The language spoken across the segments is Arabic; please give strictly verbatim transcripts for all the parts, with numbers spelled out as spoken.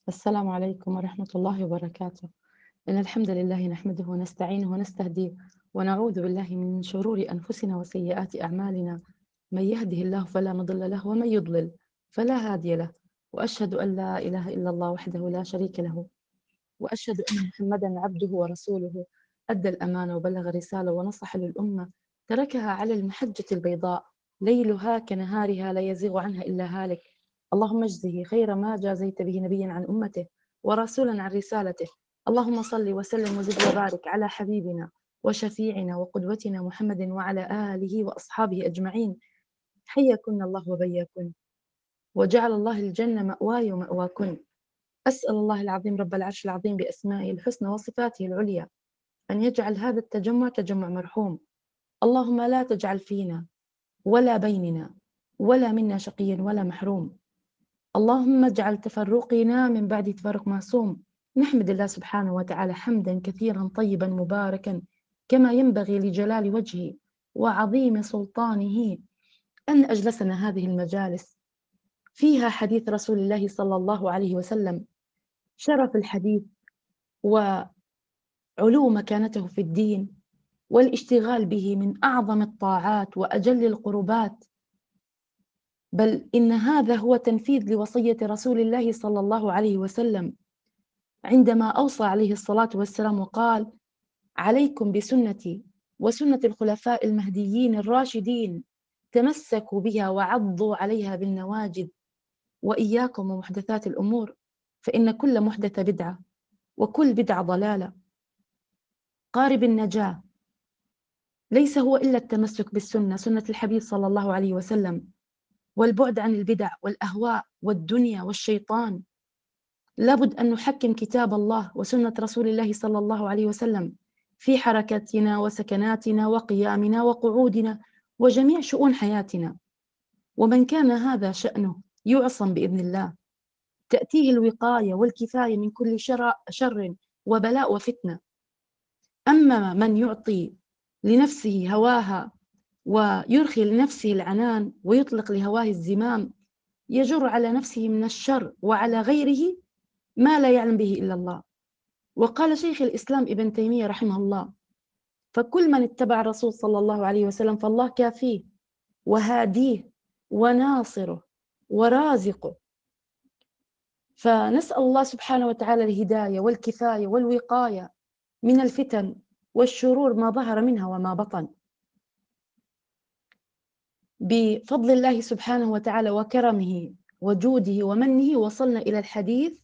السلام عليكم ورحمة الله وبركاته. إن الحمد لله نحمده ونستعينه ونستهديه ونعوذ بالله من شرور أنفسنا وسيئات أعمالنا. من يهده الله فلا مضل له ومن يضلل فلا هادي له. وأشهد أن لا إله إلا الله وحده لا شريك له، وأشهد أن محمدا عبده ورسوله. أدى الأمانة وبلغ الرسالة ونصح للأمة، تركها على المحجة البيضاء، ليلها كنهارها لا يزيغ عنها إلا هالك. اللهم اجزه خير ما جازيت به نبيا عن أمته ورسولا عن رسالته. اللهم صل وسلم وزد وبارك على حبيبنا وشفيعنا وقدوتنا محمد وعلى آله وأصحابه أجمعين. حياكن الله وبياكن، وجعل الله الجنة مأواي ومأواكن. أسأل الله العظيم رب العرش العظيم بأسمائه الحسنى وصفاته العليا أن يجعل هذا التجمع تجمع مرحوم. اللهم لا تجعل فينا ولا بيننا ولا منا شقي ولا محروم. اللهم اجعل تفرقنا من بعد تفرق معصوم. نحمد الله سبحانه وتعالى حمدا كثيرا طيبا مباركا كما ينبغي لجلال وجهه وعظيم سلطانه، أن أجلسنا هذه المجالس فيها حديث رسول الله صلى الله عليه وسلم، شرف الحديث وعلو مكانته في الدين، والاشتغال به من أعظم الطاعات وأجل القربات. بل إن هذا هو تنفيذ لوصية رسول الله صلى الله عليه وسلم عندما أوصى عليه الصلاة والسلام وقال: عليكم بسنتي وسنة الخلفاء المهديين الراشدين، تمسكوا بها وعضوا عليها بالنواجذ، وإياكم ومحدثات الأمور، فإن كل محدثة بدعة وكل بدعة ضلالة. قارب النجاة ليس هو إلا التمسك بالسنة، سنة الحبيب صلى الله عليه وسلم، والبعد عن البدع والأهواء والدنيا والشيطان. لابد أن نحكم كتاب الله وسنة رسول الله صلى الله عليه وسلم في حركاتنا وسكناتنا وقيامنا وقعودنا وجميع شؤون حياتنا. ومن كان هذا شأنه يعصم بإذن الله، تأتيه الوقاية والكفاية من كل شر, شر وبلاء وفتنة. أما من يعطي لنفسه هواها ويرخي لنفسه العنان ويطلق لهواه الزمام، يجر على نفسه من الشر وعلى غيره ما لا يعلم به إلا الله. وقال شيخ الإسلام ابن تيمية رحمه الله: فكل من اتبع الرسول صلى الله عليه وسلم فالله كافيه وهاديه وناصره ورازقه. فنسأل الله سبحانه وتعالى الهداية والكفاية والوقاية من الفتن والشرور ما ظهر منها وما بطن. بفضل الله سبحانه وتعالى وكرمه وجوده ومنه وصلنا إلى الحديث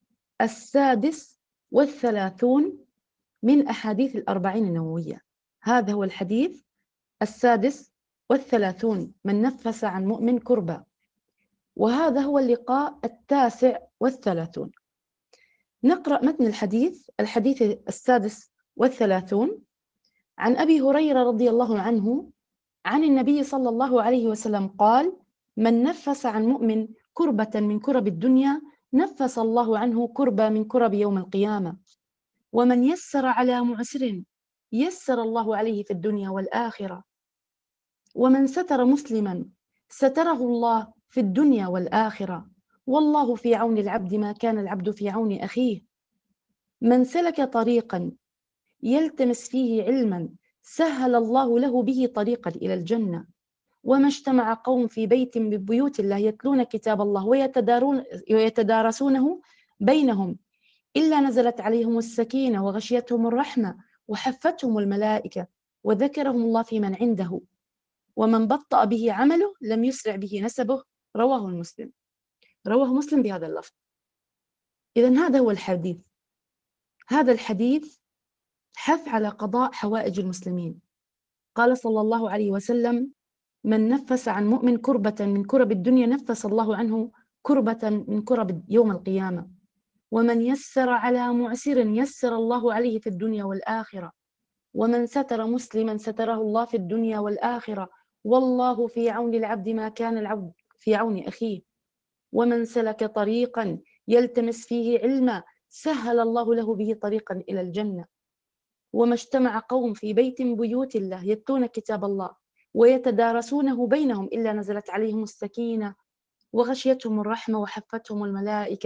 السادس والثلاثون من أحاديث الأربعين النووية. هذا هو الحديث السادس والثلاثون: من نفس عن مؤمن كربا. وهذا هو اللقاء التاسع والثلاثون. نقرأ متن الحديث. الحديث السادس والثلاثون عن أبي هريرة رضي الله عنه عن النبي صلى الله عليه وسلم قال: من نفس عن مؤمن كربة من كرب الدنيا نفس الله عنه كربة من كرب يوم القيامة. ومن يسر على معسر يسر الله عليه في الدنيا والآخرة. ومن ستر مسلما ستره الله في الدنيا والآخرة. والله في عون العبد ما كان العبد في عون أخيه. من سلك طريقا يلتمس فيه علما سهل الله له به طريقا إلى الجنة. وما اجتمع قوم في بيت من بيوت الله يتلون كتاب الله ويتدارون ويتدارسونه بينهم إلا نزلت عليهم السكينة وغشيتهم الرحمة وحفتهم الملائكة وذكرهم الله في من عنده. ومن بطأ به عمله لم يسرع به نسبه. رواه المسلم. رواه مسلم بهذا اللفظ. إذن هذا هو الحديث. هذا الحديث حث على قضاء حوائج المسلمين. قال صلى الله عليه وسلم: من نفس عن مؤمن كربة من كرب الدنيا نفس الله عنه كربة من كرب يوم القيامة. ومن يسر على معسر يسر الله عليه في الدنيا والآخرة. ومن ستر مسلما ستره الله في الدنيا والآخرة. والله في عون العبد ما كان العبد في عون أخيه. ومن سلك طريقا يلتمس فيه علما سهل الله له به طريقا إلى الجنة. وما اجتمع قوم في بيت من بيوت الله يتلون كتاب الله ويتدارسونه بينهم إلا نزلت عليهم السكينة وغشيتهم الرحمة وحفتهم الملائكة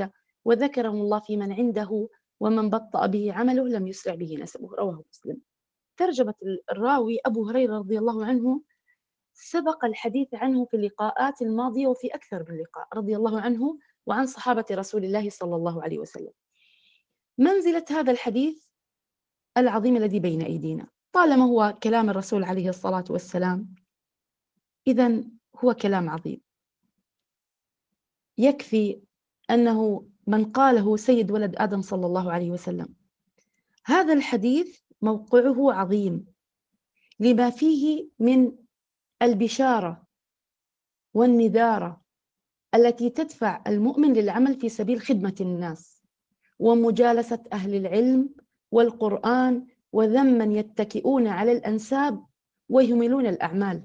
وذكرهم الله في من عنده، ومن بطأ به عمله لم يسرع به نسبه. رواه مسلم. ترجمة الراوي أبو هريرة رضي الله عنه سبق الحديث عنه في اللقاءات الماضية وفي أكثر من لقاء، رضي الله عنه وعن صحابة رسول الله صلى الله عليه وسلم. منزلة هذا الحديث العظيم الذي بين أيدينا، طالما هو كلام الرسول عليه الصلاة والسلام، إذن هو كلام عظيم، يكفي أنه من قاله سيد ولد آدم صلى الله عليه وسلم. هذا الحديث موقعه عظيم لما فيه من البشارة والنذارة التي تدفع المؤمن للعمل في سبيل خدمة الناس ومجالسة أهل العلم والقرآن، وذم من يتكئون على الأنساب ويهملون الأعمال.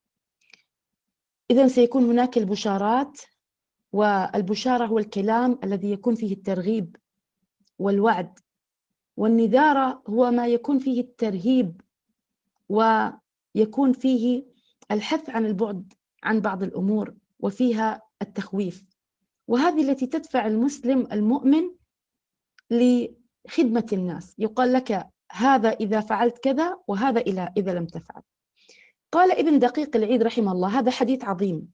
إذن سيكون هناك البشارات، والبشارة هو الكلام الذي يكون فيه الترغيب والوعد، والنذارة هو ما يكون فيه الترهيب ويكون فيه الحث عن البعد عن بعض الأمور وفيها التخويف، وهذه التي تدفع المسلم المؤمن لخدمة الناس. يقال لك هذا إذا فعلت كذا، وهذا إذا لم تفعل. قال ابن دقيق العيد رحمه الله: هذا حديث عظيم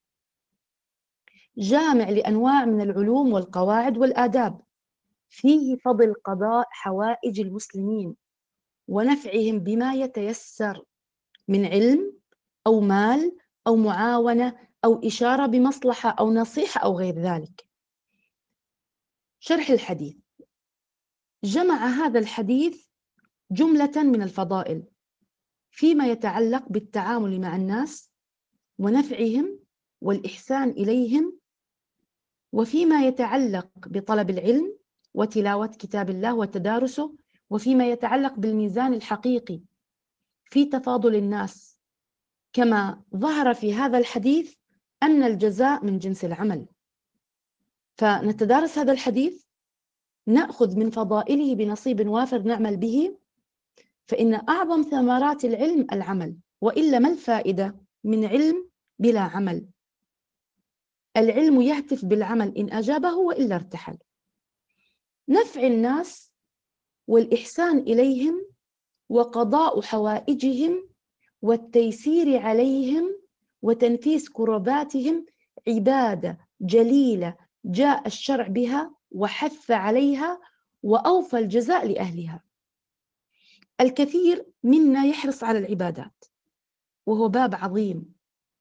جامع لأنواع من العلوم والقواعد والآداب، فيه فضل قضاء حوائج المسلمين ونفعهم بما يتيسر من علم أو مال أو معاونة أو إشارة بمصلحة أو نصيحة أو غير ذلك. شرح الحديث: جمع هذا الحديث جملة من الفضائل فيما يتعلق بالتعامل مع الناس ونفعهم والإحسان إليهم، وفيما يتعلق بطلب العلم وتلاوة كتاب الله وتدارسه، وفيما يتعلق بالميزان الحقيقي في تفاضل الناس، كما ظهر في هذا الحديث أن الجزاء من جنس العمل. فنتدارس هذا الحديث، نأخذ من فضائله بنصيب وافر نعمل به، فإن أعظم ثمرات العلم العمل، وإلا ما الفائدة من علم بلا عمل؟ العلم يهتف بالعمل إن أجابه وإلا ارتحل. نفع الناس والإحسان إليهم وقضاء حوائجهم والتيسير عليهم وتنفيس كرباتهم عبادة جليلة جاء الشرع بها وحث عليها وأوفى الجزاء لأهلها. الكثير منا يحرص على العبادات وهو باب عظيم،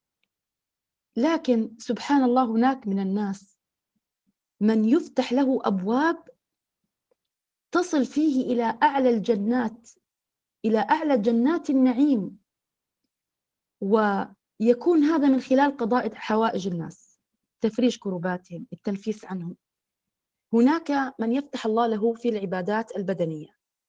لكن سبحان الله هناك من الناس من يفتح له أبواب تصل فيه إلى أعلى الجنات، إلى أعلى جنات النعيم، ويكون هذا من خلال قضاء حوائج الناس، تفريج كرباتهم، التنفيس عنهم. هناك من يفتح الله له في العبادات البدنية،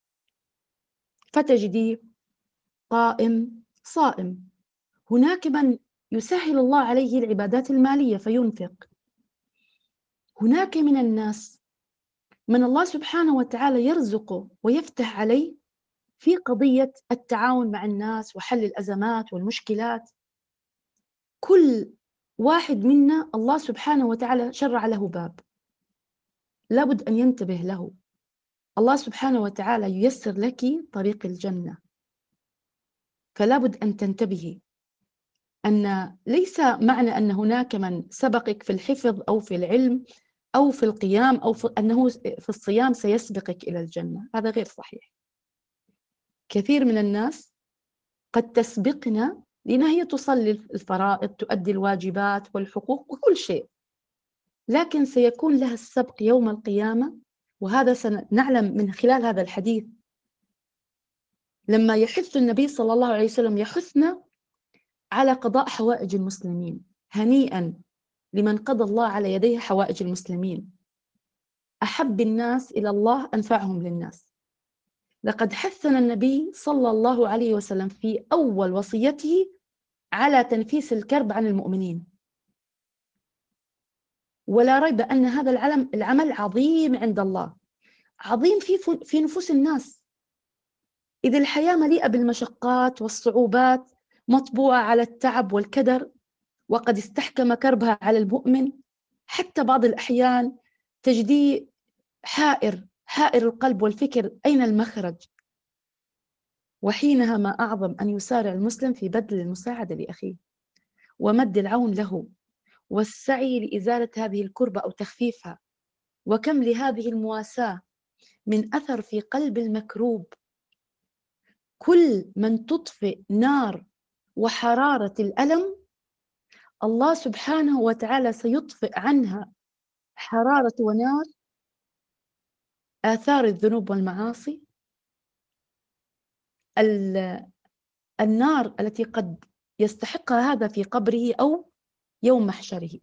فتجديه قائم صائم. هناك من يسهل الله عليه العبادات المالية فينفق. هناك من الناس من الله سبحانه وتعالى يرزقه ويفتح عليه في قضية التعاون مع الناس وحل الأزمات والمشكلات. كل واحد منا الله سبحانه وتعالى شرع له باب لابد أن ينتبه له. الله سبحانه وتعالى ييسر لك طريق الجنة، فلابد أن تنتبهي أن ليس معنى أن هناك من سبقك في الحفظ أو في العلم أو في القيام أو في أنه في الصيام سيسبقك إلى الجنة، هذا غير صحيح. كثير من الناس قد تسبقنا لأنها هي تصلي الفرائض، تؤدي الواجبات والحقوق وكل شيء، لكن سيكون لها السبق يوم القيامة. وهذا سنعلم من خلال هذا الحديث، لما يحث النبي صلى الله عليه وسلم يحثنا على قضاء حوائج المسلمين. هنيئا لمن قضى الله على يديه حوائج المسلمين، أحب الناس إلى الله أنفعهم للناس. لقد حثنا النبي صلى الله عليه وسلم في أول وصيته على تنفيس الكرب عن المؤمنين، ولا ريب أن هذا العلم العمل عظيم عند الله، عظيم في في نفوس الناس. إذا الحياة مليئة بالمشقات والصعوبات، مطبوعة على التعب والكدر، وقد استحكم كربها على المؤمن، حتى بعض الأحيان تجديه حائر حائر القلب والفكر، أين المخرج؟ وحينها ما أعظم أن يسارع المسلم في بذل المساعدة لأخيه ومد العون له والسعي لإزالة هذه الكربة أو تخفيفها. وكم لهذه المواساة من أثر في قلب المكروب. كل من تطفئ نار وحرارة الألم، الله سبحانه وتعالى سيطفئ عنها حرارة ونار آثار الذنوب والمعاصي، النار التي قد يستحقها هذا في قبره أو يوم محشره.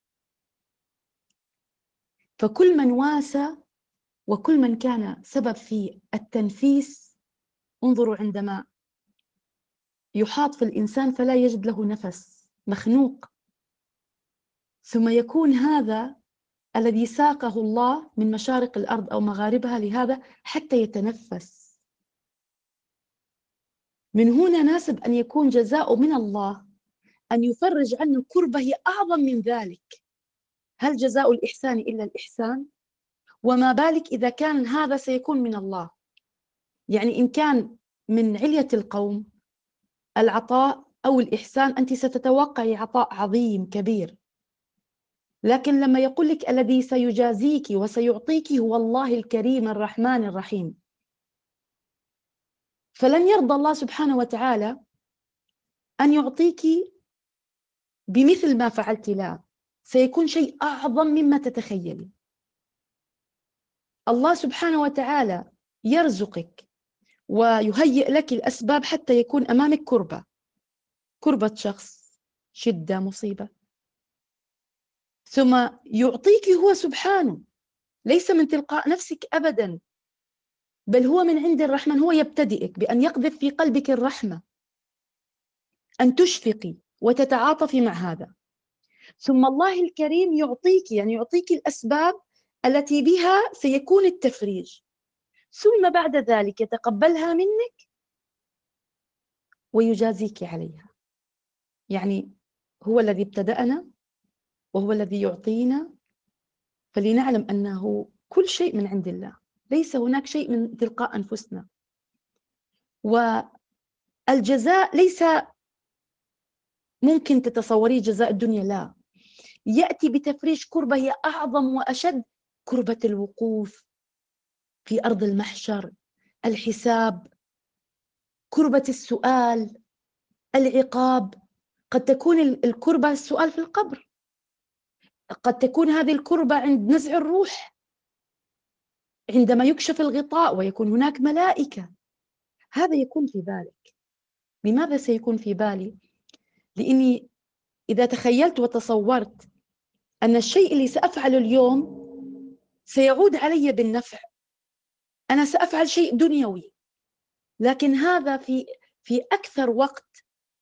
فكل من واسى وكل من كان سبب في التنفيس، انظروا عندما يحاط في الإنسان فلا يجد له نفس، مخنوق، ثم يكون هذا الذي ساقه الله من مشارق الأرض أو مغاربها لهذا حتى يتنفس. من هنا ناسب أن يكون جزاء من الله أن يفرج عنه كربة هي أعظم من ذلك. هل جزاء الإحسان إلا الإحسان؟ وما بالك إذا كان هذا سيكون من الله. يعني إن كان من علية القوم العطاء أو الإحسان، أنت ستتوقعي عطاء عظيم كبير، لكن لما يقول لك الذي سيجازيك وسيعطيك هو الله الكريم الرحمن الرحيم، فلن يرضى الله سبحانه وتعالى أن يعطيك بمثل ما فعلت، لا، سيكون شيء أعظم مما تتخيلي. الله سبحانه وتعالى يرزقك ويهيئ لك الأسباب حتى يكون أمامك كربة، كربة شخص، شدة، مصيبة، ثم يعطيك هو سبحانه، ليس من تلقاء نفسك أبدا، بل هو من عند الرحمن. هو يبتدئك بأن يقذف في قلبك الرحمة، أن تشفقي وتتعاطفي مع هذا، ثم الله الكريم يعطيك، يعني يعطيك الأسباب التي بها سيكون التفريج، ثم بعد ذلك يتقبلها منك ويجازيك عليها. يعني هو الذي ابتدأنا وهو الذي يعطينا، فلنعلم أنه كل شيء من عند الله، ليس هناك شيء من تلقاء أنفسنا. والجزاء ليس ممكن تتصوريه جزاء الدنيا، لا، يأتي بتفريج كربة هي أعظم وأشد، كربة الوقوف في أرض المحشر، الحساب، كربة السؤال، العقاب. قد تكون الكربة السؤال في القبر، قد تكون هذه الكربة عند نزع الروح، عندما يكشف الغطاء ويكون هناك ملائكة. هذا يكون في بالك. لماذا سيكون في بالي؟ لأني إذا تخيلت وتصورت أن الشيء اللي سأفعله اليوم سيعود علي بالنفع، أنا سأفعل شيء دنيوي، لكن هذا في في أكثر وقت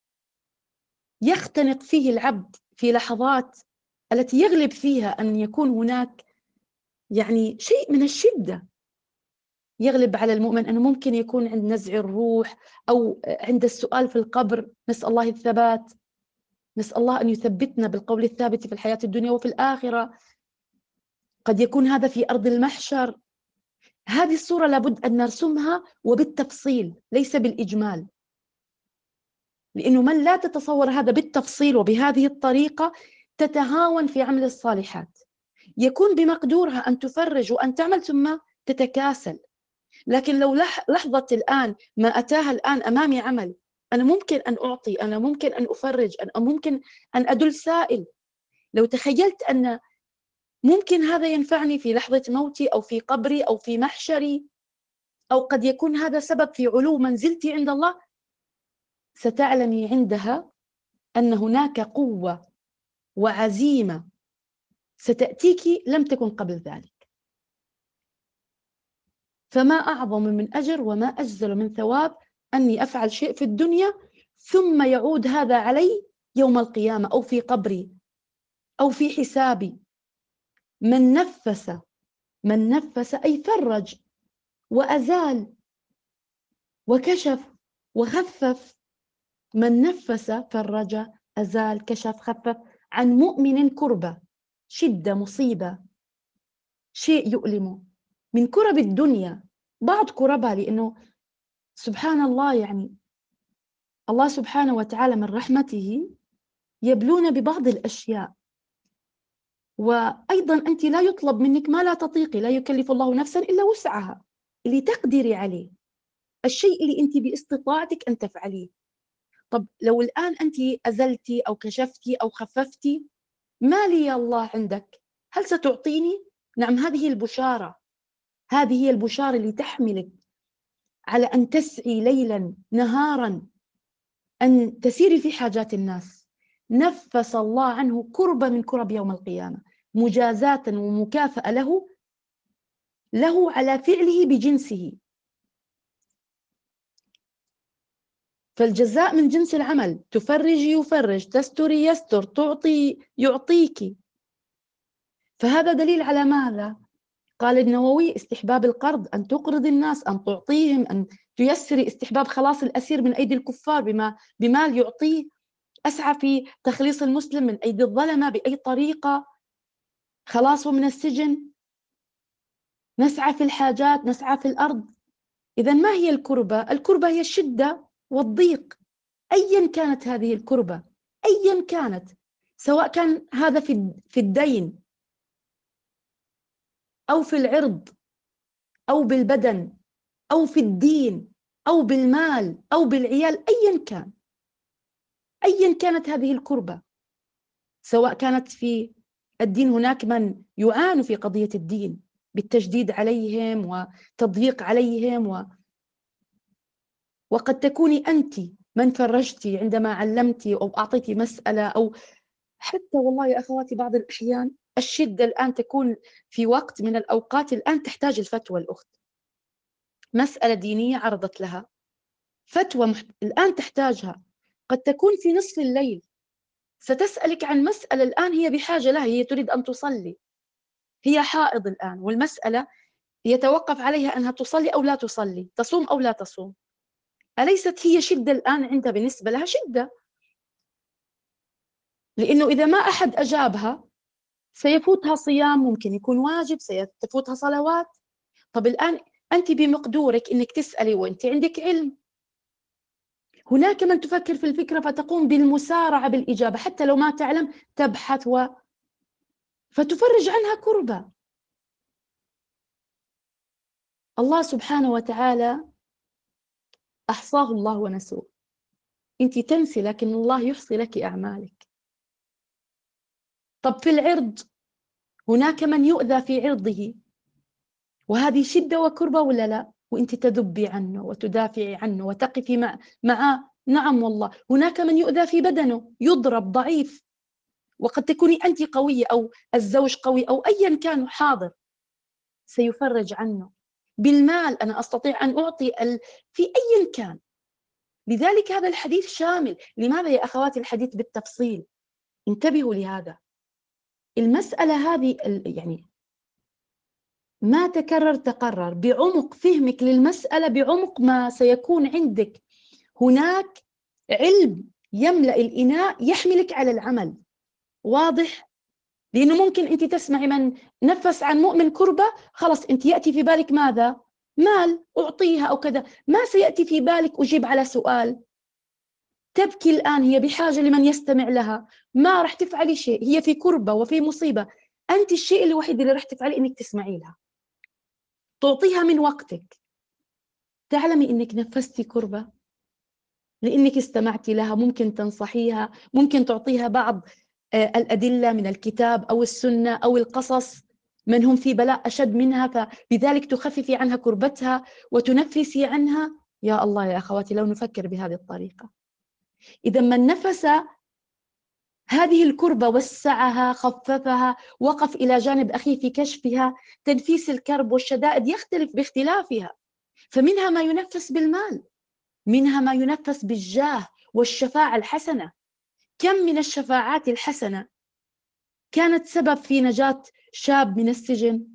يختنق فيه العبد، في لحظات التي يغلب فيها أن يكون هناك يعني شيء من الشدة يغلب على المؤمن، أنه ممكن يكون عند نزع الروح أو عند السؤال في القبر. نسأل الله الثبات، نسأل الله أن يثبتنا بالقول الثابت في الحياة الدنيا وفي الآخرة. قد يكون هذا في أرض المحشر. هذه الصورة لابد أن نرسمها وبالتفصيل، ليس بالإجمال، لأنه من لا تتصور هذا بالتفصيل وبهذه الطريقة تتهاون في عمل الصالحات، يكون بمقدورها أن تفرج وأن تعمل ثم تتكاسل. لكن لو لحظة الآن ما أتاها الآن أمامي عمل، أنا ممكن أن أعطي، أنا ممكن أن أفرج، أنا ممكن أن أدل سائل، لو تخيلت أن ممكن هذا ينفعني في لحظة موتي أو في قبري أو في محشري، أو قد يكون هذا سبب في علو منزلتي عند الله، ستعلمي عندها أن هناك قوة وعزيمة ستأتيك لم تكن قبل ذلك. فما أعظم من أجر وما أجزل من ثواب أني أفعل شيء في الدنيا ثم يعود هذا علي يوم القيامة أو في قبري أو في حسابي. من نفس من نفس أي فرج وأزال وكشف وخفف. من نفس فرج أزال كشف خفف عن مؤمن كربة، شدة، مصيبة، شيء يؤلمه، من كرب الدنيا، بعض كربها، لأنه سبحان الله يعني الله سبحانه وتعالى من رحمته يبلون ببعض الأشياء. وأيضا أنت لا يطلب منك ما لا تطيقي، لا يكلف الله نفسا إلا وسعها، اللي تقدري عليه، الشيء اللي أنت باستطاعتك أن تفعليه. طب لو الآن أنت أزلتي أو كشفتي أو خففتي، ما لي الله عندك، هل ستعطيني؟ نعم، هذه البشارة، هذه هي البشارة اللي تحملك على أن تسعي ليلا نهارا، أن تسيري في حاجات الناس. نفس الله عنه كربة من كرب يوم القيامة، مجازاة ومكافأة له له على فعله بجنسه. فالجزاء من جنس العمل، تفرجي يفرج، تستري يستر، تعطي يعطيك. فهذا دليل على ماذا؟ قال النووي: استحباب القرض، أن تقرض الناس، أن تعطيهم، أن تيسري استحباب خلاص الأسير من أيدي الكفار بما بمال يعطيه. أسعى في تخليص المسلم من أيدي الظلمة بأي طريقة، خلاصه من السجن، نسعى في الحاجات، نسعى في الأرض. إذا ما هي الكربة؟ الكربة هي الشدة والضيق، أيا كانت هذه الكربة، أيا كانت، سواء كان هذا في في الدين أو في العرض أو بالبدن أو في الدين أو بالمال أو بالعيال، أيا كان، أيا كانت هذه الكربة، سواء كانت في الدين. هناك من يعانوا في قضية الدين بالتشديد عليهم وتضييق عليهم، و... وقد تكوني أنت من فرجتي عندما علمتي أو أعطيتي مسألة، أو حتى والله يا أخواتي بعض الأحيان الشدة الآن تكون في وقت من الأوقات الآن تحتاج الفتوى. الأخت مسألة دينية عرضت لها فتوى محت... الآن تحتاجها، قد تكون في نصف الليل ستسألك عن مسألة الآن هي بحاجة لها، هي تريد أن تصلي، هي حائض الآن، والمسألة يتوقف عليها أنها تصلي أو لا تصلي، تصوم أو لا تصوم. أليست هي شدة الآن عندها؟ بالنسبة لها شدة، لأنه إذا ما أحد أجابها سيفوتها صيام، ممكن يكون واجب، سيفوتها صلوات. طب الآن أنت بمقدورك أنك تسألي وأنت عندك علم. هناك من تفكر في الفكرة فتقوم بالمسارعة بالإجابة حتى لو ما تعلم، تبحث و... فتفرج عنها كربة. الله سبحانه وتعالى أحصاه الله ونسوه. أنت تنسي لكن الله يحصي لك أعمالك. طب في العرض، هناك من يؤذى في عرضه، وهذه شدة وكربة ولا لا؟ وأنت تذبي عنه وتدافعي عنه وتقفي مع معه. نعم والله، هناك من يؤذى في بدنه، يضرب ضعيف، وقد تكوني أنت قوية أو الزوج قوي أو أيا كان حاضر، سيفرج عنه. بالمال أنا أستطيع أن أعطي ال... في أيا كان. لذلك هذا الحديث شامل. لماذا يا أخواتي الحديث بالتفصيل؟ انتبهوا لهذا. المسألة هذه يعني ما تكرر تقرر، بعمق فهمك للمسألة، بعمق ما سيكون عندك هناك علم يملأ الإناء يحملك على العمل. واضح؟ لأنه ممكن أنت تسمعي من نفس عن مؤمن كربة، خلاص أنت يأتي في بالك ماذا؟ مال أعطيها أو كذا، ما سيأتي في بالك أجيب على سؤال. تبكي الآن، هي بحاجة لمن يستمع لها، ما رح تفعلي شيء، هي في كربة وفي مصيبة، أنت الشيء الوحيد اللي رح تفعلي إنك تسمعي لها، تعطيها من وقتك. تعلمي إنك نفستي كربة لإنك استمعتي لها، ممكن تنصحيها، ممكن تعطيها بعض الأدلة من الكتاب أو السنة أو القصص، من هم في بلاء أشد منها، فبذلك تخففي عنها كربتها وتنفسي عنها. يا الله يا أخواتي لو نفكر بهذه الطريقة. إذا من نفس هذه الكربة وسعها، خففها، وقف إلى جانب أخيه في كشفها، تنفيس الكرب والشدائد يختلف باختلافها. فمنها ما ينفس بالمال، منها ما ينفس بالجاه والشفاعة الحسنة. كم من الشفاعات الحسنة كانت سبب في نجاة شاب من السجن،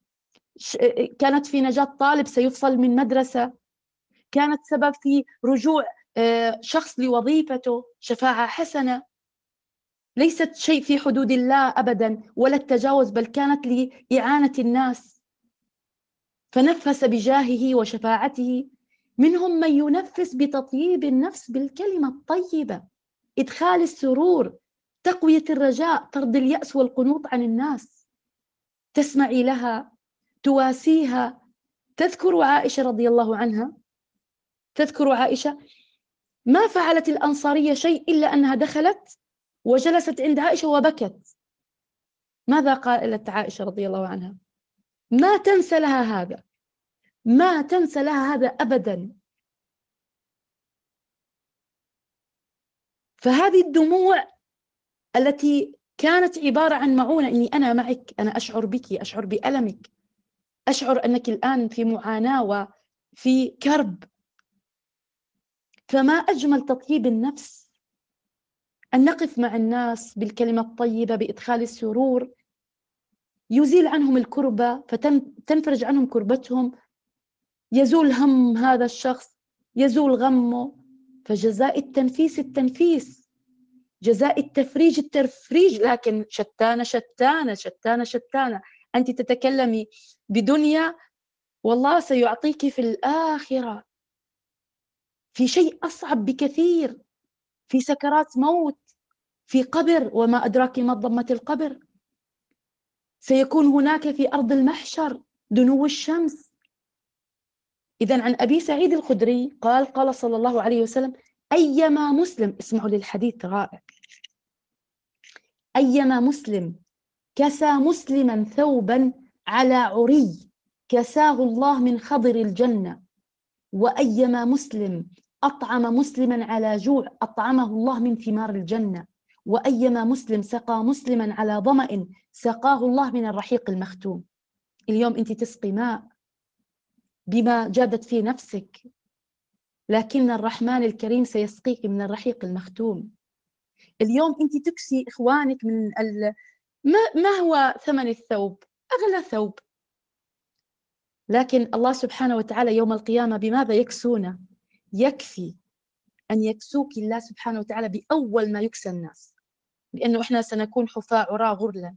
كانت في نجاة طالب سيفصل من مدرسة، كانت سبب في رجوع شخص لوظيفته، شفاعة حسنة. ليست شيء في حدود الله أبدا ولا التجاوز، بل كانت لإعانة الناس. فنفس بجاهه وشفاعته. منهم من ينفس بتطييب النفس بالكلمة الطيبة، إدخال السرور، تقوية الرجاء، طرد اليأس والقنوط عن الناس. تسمعي لها، تواسيها. تذكر عائشة رضي الله عنها، تذكر عائشة ما فعلت الأنصارية شيء إلا أنها دخلت وجلست عند عائشة وبكت. ماذا قالت عائشة رضي الله عنها؟ ما تنسى لها هذا، ما تنسى لها هذا أبدا. فهذه الدموع التي كانت عبارة عن معونة، إني أنا معك، أنا أشعر بك، أشعر بألمك، أشعر أنك الآن في معاناة وفي كرب. فما أجمل تطيب النفس، أن نقف مع الناس بالكلمة الطيبة، بإدخال السرور، يزيل عنهم الكربة فتنفرج عنهم كربتهم، يزول هم هذا الشخص، يزول غمه. فجزاء التنفيس التنفيس، جزاء التفريج التفريج. لكن شتانة شتانة شتانة شتانة. أنت تتكلمي بدنيا، والله سيعطيك في الآخرة في شيء أصعب بكثير، في سكرات موت، في قبر، وما أدراك ما ضمة القبر. سيكون هناك في أرض المحشر دنو الشمس. إذن عن أبي سعيد الخدري قال قال صلى الله عليه وسلم: أيما مسلم، اسمعوا للحديث رائع، أيما مسلم كسى مسلما ثوبا على عري كساه الله من خضر الجنة، وأيما مسلم أطعم مسلما على جوع أطعمه الله من ثمار الجنة، وأيما مسلم سقى مسلما على ظمأ سقاه الله من الرحيق المختوم. اليوم أنت تسقي ماء بما جادت فيه نفسك، لكن الرحمن الكريم سيسقيك من الرحيق المختوم. اليوم أنت تكسي إخوانك من ال... ما... ما هو ثمن الثوب؟ أغلى ثوب. لكن الله سبحانه وتعالى يوم القيامة بماذا يكسونا؟ يكفي أن يكسوك الله سبحانه وتعالى بأول ما يكسى الناس، لأنه إحنا سنكون حفاة عراة غرلا،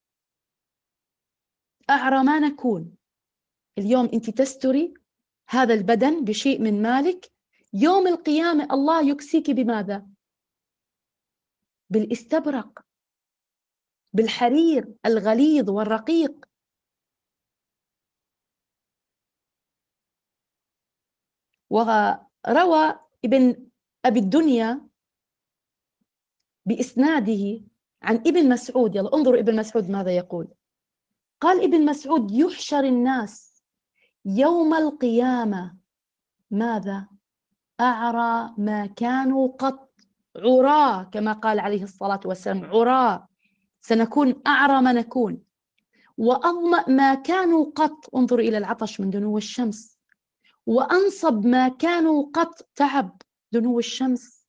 أعرى ما نكون. اليوم أنت تستري هذا البدن بشيء من مالك، يوم القيامة الله يكسيك بماذا؟ بالاستبرق، بالحرير الغليظ والرقيق. وروى ابن أبي الدنيا بإسناده عن ابن مسعود، يلا انظروا ابن مسعود ماذا يقول. قال ابن مسعود: يحشر الناس يوم القيامة ماذا؟ أعرى ما كانوا قط، عراة كما قال عليه الصلاة والسلام، عراة، سنكون أعرى ما نكون. وأظمأ ما كانوا قط، انظروا إلى العطش من دنو الشمس. وأنصب ما كانوا قط، تعب دنو الشمس.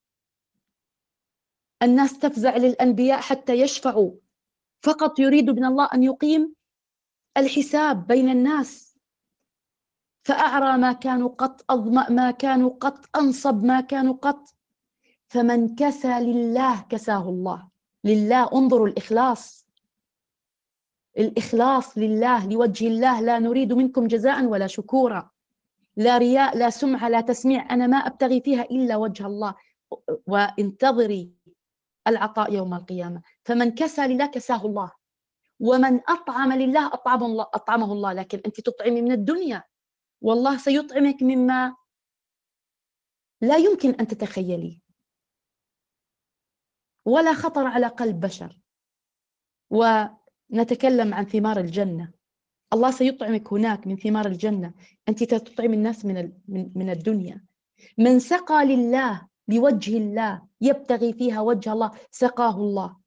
الناس تفزع للأنبياء حتى يشفعوا، فقط يريد من الله أن يقيم الحساب بين الناس. فأعرى ما كانوا قط، أظمأ ما كانوا قط، أنصب ما كانوا قط. فمن كسى لله كساه الله. لله، انظروا الإخلاص، الإخلاص لله، لوجه الله، لا نريد منكم جزاء ولا شكورا، لا رياء لا سمعة لا تسميع، أنا ما أبتغي فيها إلا وجه الله. وانتظري العطاء يوم القيامة. فمن كسى لله كساه الله، ومن أطعم لله أطعمه الله, أطعمه الله. لكن أنت تطعمي من الدنيا، والله سيطعمك مما لا يمكن أن تتخيلي ولا خطر على قلب بشر. ونتكلم عن ثمار الجنة، الله سيطعمك هناك من ثمار الجنة، أنت تطعم الناس من من الدنيا. من سقى لله لوجه الله يبتغي فيها وجه الله سقاه الله.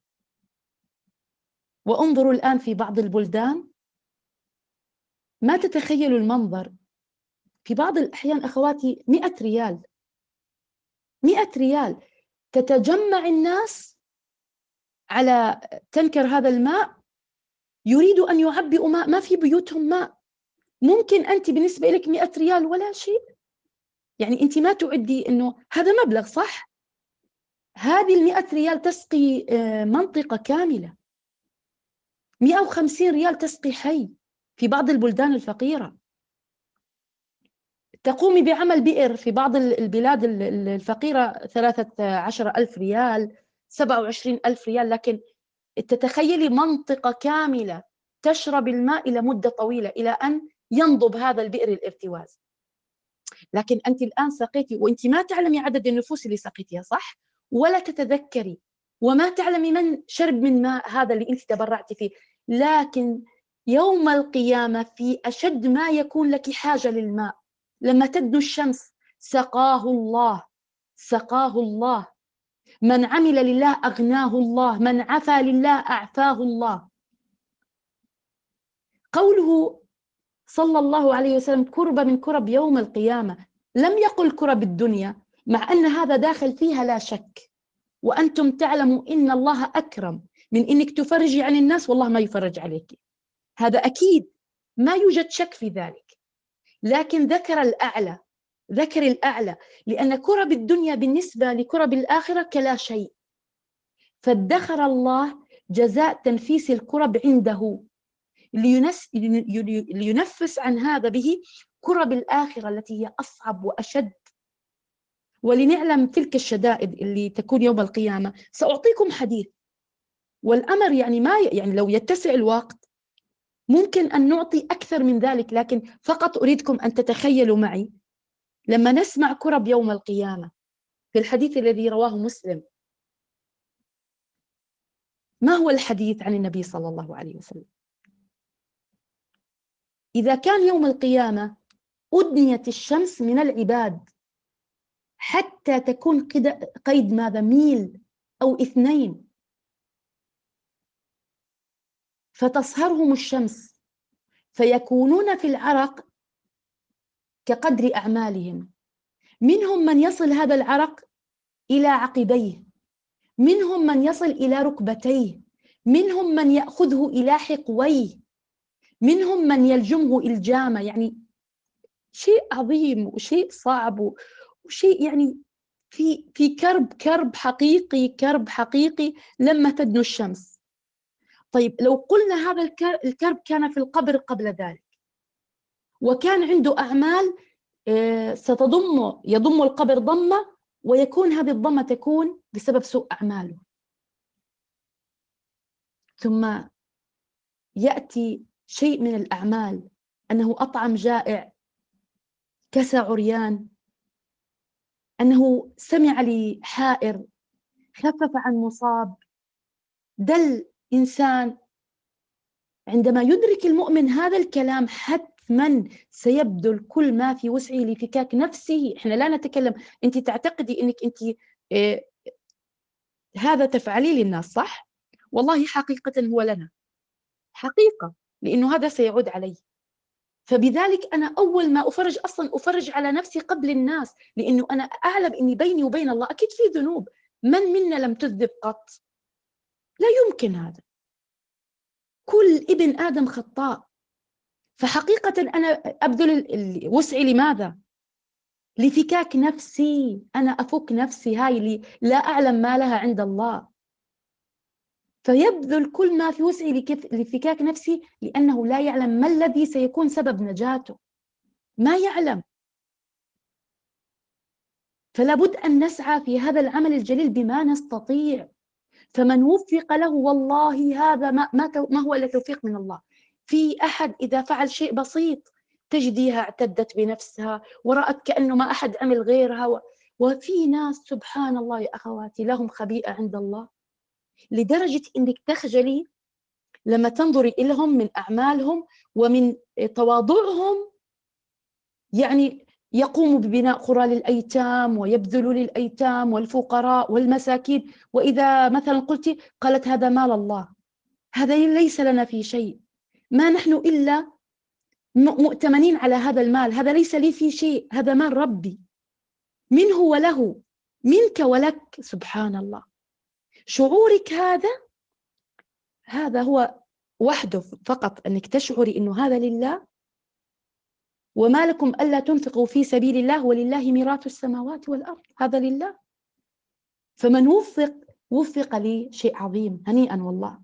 وانظروا الآن في بعض البلدان ما تتخيلوا المنظر، في بعض الأحيان أخواتي مئة ريال، مئة ريال تتجمع الناس على تنكر هذا الماء، يريد أن يعبئوا ماء، ما في بيوتهم ماء. ممكن أنت بالنسبة لك مئة ريال ولا شيء، يعني أنت ما تعدي أنه هذا مبلغ، صح؟ هذه المئة ريال تسقي منطقة كاملة، مئة وخمسين ريال تسقي حي في بعض البلدان الفقيرة. تقومي بعمل بئر في بعض البلاد الفقيرة ثلاثة عشر ألف ريال، سبعة وعشرين ألف ريال، لكن تتخيلي منطقة كاملة تشرب الماء إلى مدة طويلة إلى أن ينضب هذا البئر الارتواز. لكن أنت الآن سقيتي وأنت ما تعلمي عدد النفوس اللي سقيتيها، صح؟ ولا تتذكري، وما تعلمي من شرب من ماء هذا اللي أنت تبرعتي فيه. لكن يوم القيامة في أشد ما يكون لك حاجة للماء، لما تدنو الشمس سقاه الله، سقاه الله. من عمل لله أغناه الله، من عفا لله أعفاه الله. قوله صلى الله عليه وسلم كرب من كرب يوم القيامة، لم يقل كرب الدنيا، مع أن هذا داخل فيها لا شك. وأنتم تعلموا إن الله أكرم من إنك تفرجي عن الناس والله ما يفرج عليك، هذا أكيد ما يوجد شك في ذلك. لكن ذكر الأعلى، ذكر الأعلى، لأن كرب الدنيا بالنسبة لكرب الآخرة كلا شيء. فادخر الله جزاء تنفيس الكرب عنده لينس لينفس عن هذا به كرب الآخرة التي هي أصعب وأشد. ولنعلم تلك الشدائد اللي تكون يوم القيامة سأعطيكم حديث، والأمر يعني ما يعني لو يتسع الوقت ممكن أن نعطي أكثر من ذلك، لكن فقط أريدكم أن تتخيلوا معي لما نسمع كرب يوم القيامة في الحديث الذي رواه مسلم. ما هو الحديث عن النبي صلى الله عليه وسلم؟ إذا كان يوم القيامة أدنيت الشمس من العباد حتى تكون قيد ماذا؟ ميل أو اثنين، فتصهرهم الشمس فيكونون في العرق كقدر أعمالهم. منهم من يصل هذا العرق إلى عقبيه، منهم من يصل إلى ركبتيه، منهم من يأخذه إلى حقويه، منهم من يلجمه إلجامة. يعني شيء عظيم وشيء صعب وشيء يعني في في كرب كرب حقيقي، كرب حقيقي لما تدنو الشمس. طيب لو قلنا هذا الكرب كان في القبر قبل ذلك، وكان عنده أعمال ستضم يضم القبر ضمة، ويكون هذه الضمة تكون بسبب سوء أعماله، ثم يأتي شيء من الأعمال أنه أطعم جائع، كسى عريان، أنه سمع لحائر، خفف عن مصاب، دل إنسان. عندما يدرك المؤمن هذا الكلام حتما سيبذل كل ما في وسعه لفكاك نفسه. إحنا لا نتكلم، أنت تعتقدي أنك أنت إيه هذا تفعليه للناس، صح؟ والله حقيقة هو لنا حقيقة، لأنه هذا سيعود علي. فبذلك أنا أول ما أفرج أصلا أفرج على نفسي قبل الناس، لأنه أنا أعلم أني بيني وبين الله أكيد في ذنوب. من منا لم تذنب قط؟ لا يمكن هذا، كل ابن آدم خطاء. فحقيقة أنا أبذل وسعي لماذا؟ لفكاك نفسي، أنا أفك نفسي هاي اللي لا أعلم ما لها عند الله، فيبذل كل ما في وسعي لفكاك نفسي، لأنه لا يعلم ما الذي سيكون سبب نجاته، ما يعلم. فلا بد أن نسعى في هذا العمل الجليل بما نستطيع. فمن وفق له والله هذا ما, ما, ما هو إلا توفيق من الله. في أحد إذا فعل شيء بسيط تجديها اعتدت بنفسها ورأت كأنه ما أحد عمل غيرها و... وفي ناس سبحان الله يا أخواتي لهم خبيئة عند الله، لدرجة إنك تخجلي لما تنظري إليهم من أعمالهم ومن تواضعهم. يعني يقوم ببناء قرى للأيتام ويبذل للأيتام والفقراء والمساكين، وإذا مثلا قلت قالت هذا مال الله، هذا ليس لنا في شيء، ما نحن إلا مؤتمنين على هذا المال، هذا ليس لي في شيء، هذا مال ربي منه وله، منك ولك. سبحان الله. شعورك هذا هذا هو وحده فقط أنك تشعري أنه هذا لله. وما لكم ألا تنفقوا في سبيل الله ولله ميراث السماوات والأرض، هذا لله. فمن وفق وفق لي شيء عظيم، هنيئا والله.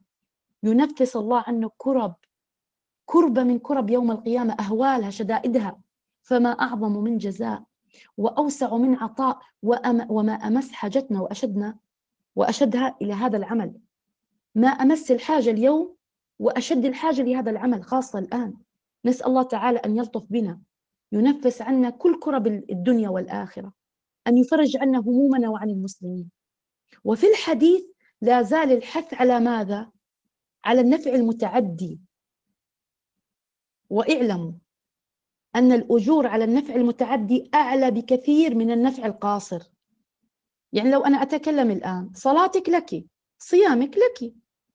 ينفس الله عنه كرب، كربة من كرب يوم القيامة، أهوالها شدائدها فما أعظم من جزاء وأوسع من عطاء وأم وما أمس حاجتنا وأشدنا وأشدها إلى هذا العمل. ما أمس الحاجة اليوم وأشد الحاجة لهذا العمل خاصة الآن. نسأل الله تعالى أن يلطف بنا، ينفس عنا كل كرب الدنيا والآخرة، أن يفرج عنا همومنا وعن المسلمين. وفي الحديث لا زال الحث على ماذا؟ على النفع المتعدي. واعلموا أن الأجور على النفع المتعدي أعلى بكثير من النفع القاصر. يعني لو أنا أتكلم الآن، صلاتك لك، صيامك لك،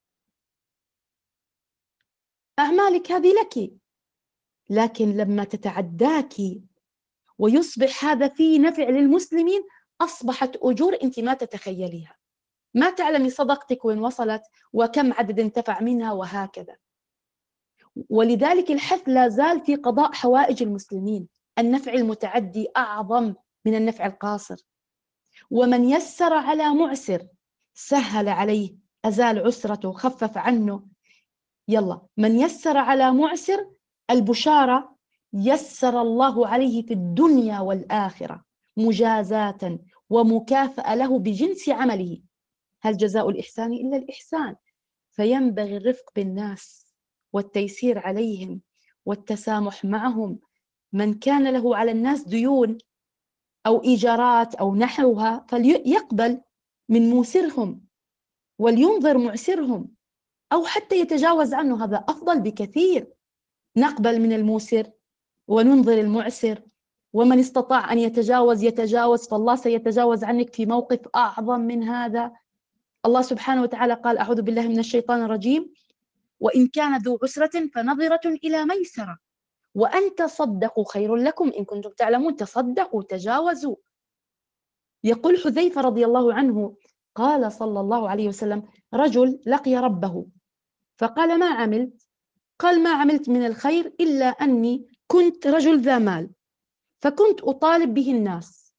أعمالك هذه لك، لكن لما تتعداك ويصبح هذا فيه نفع للمسلمين أصبحت أجور أنت ما تتخيليها، ما تعلمي صدقتك وين وصلت وكم عدد انتفع منها وهكذا. ولذلك الحث لا زال في قضاء حوائج المسلمين. النفع المتعدي أعظم من النفع القاصر. ومن يسر على معسر سهل عليه، أزال عسرته، خفف عنه. يلا، من يسر على معسر البشارة يسر الله عليه في الدنيا والآخرة مجازاة ومكافأة له بجنس عمله. هل جزاء الإحسان إلا الإحسان؟ فينبغي الرفق بالناس والتيسير عليهم والتسامح معهم. من كان له على الناس ديون أو إيجارات أو نحوها فليقبل من موسرهم ولينظر معسرهم، أو حتى يتجاوز عنه، هذا أفضل بكثير. نقبل من الموسر وننظر المعسر، ومن استطاع أن يتجاوز يتجاوز، فالله سيتجاوز عنك في موقف أعظم من هذا. الله سبحانه وتعالى قال: أعوذ بالله من الشيطان الرجيم: وإن كان ذو عسرة فنظرة إلى ميسرة وأن تصدقوا خير لكم إن كنتم تعلمون. تصدقوا، تجاوزوا. يقول حذيفة رضي الله عنه: قال صلى الله عليه وسلم: رجل لقي ربه فقال: ما عملت؟ قال: ما عملت من الخير إلا أني كنت رجل ذا مال فكنت أطالب به الناس،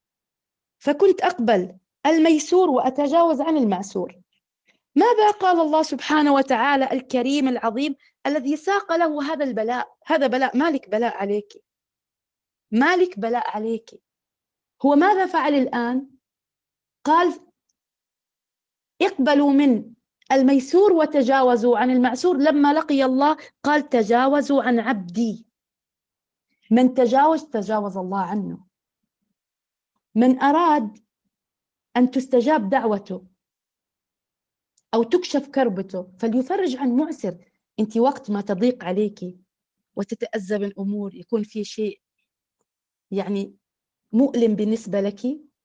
فكنت أقبل الميسور وأتجاوز عن المعسور. ماذا قال الله سبحانه وتعالى الكريم العظيم الذي ساق له هذا البلاء؟ هذا بلاء، مالك بلاء عليك، مالك بلاء عليك. هو ماذا فعل الآن؟ قال: اقبلوا من الميسور وتجاوزوا عن المعسور. لما لقي الله قال: تجاوزوا عن عبدي. من تجاوز تجاوز الله عنه. من أراد أن تستجاب دعوته أو تكشف كربته فليفرج عن معسر. أنت وقت ما تضيق عليك وتتأزم الأمور، يكون في شيء يعني مؤلم بالنسبة لك،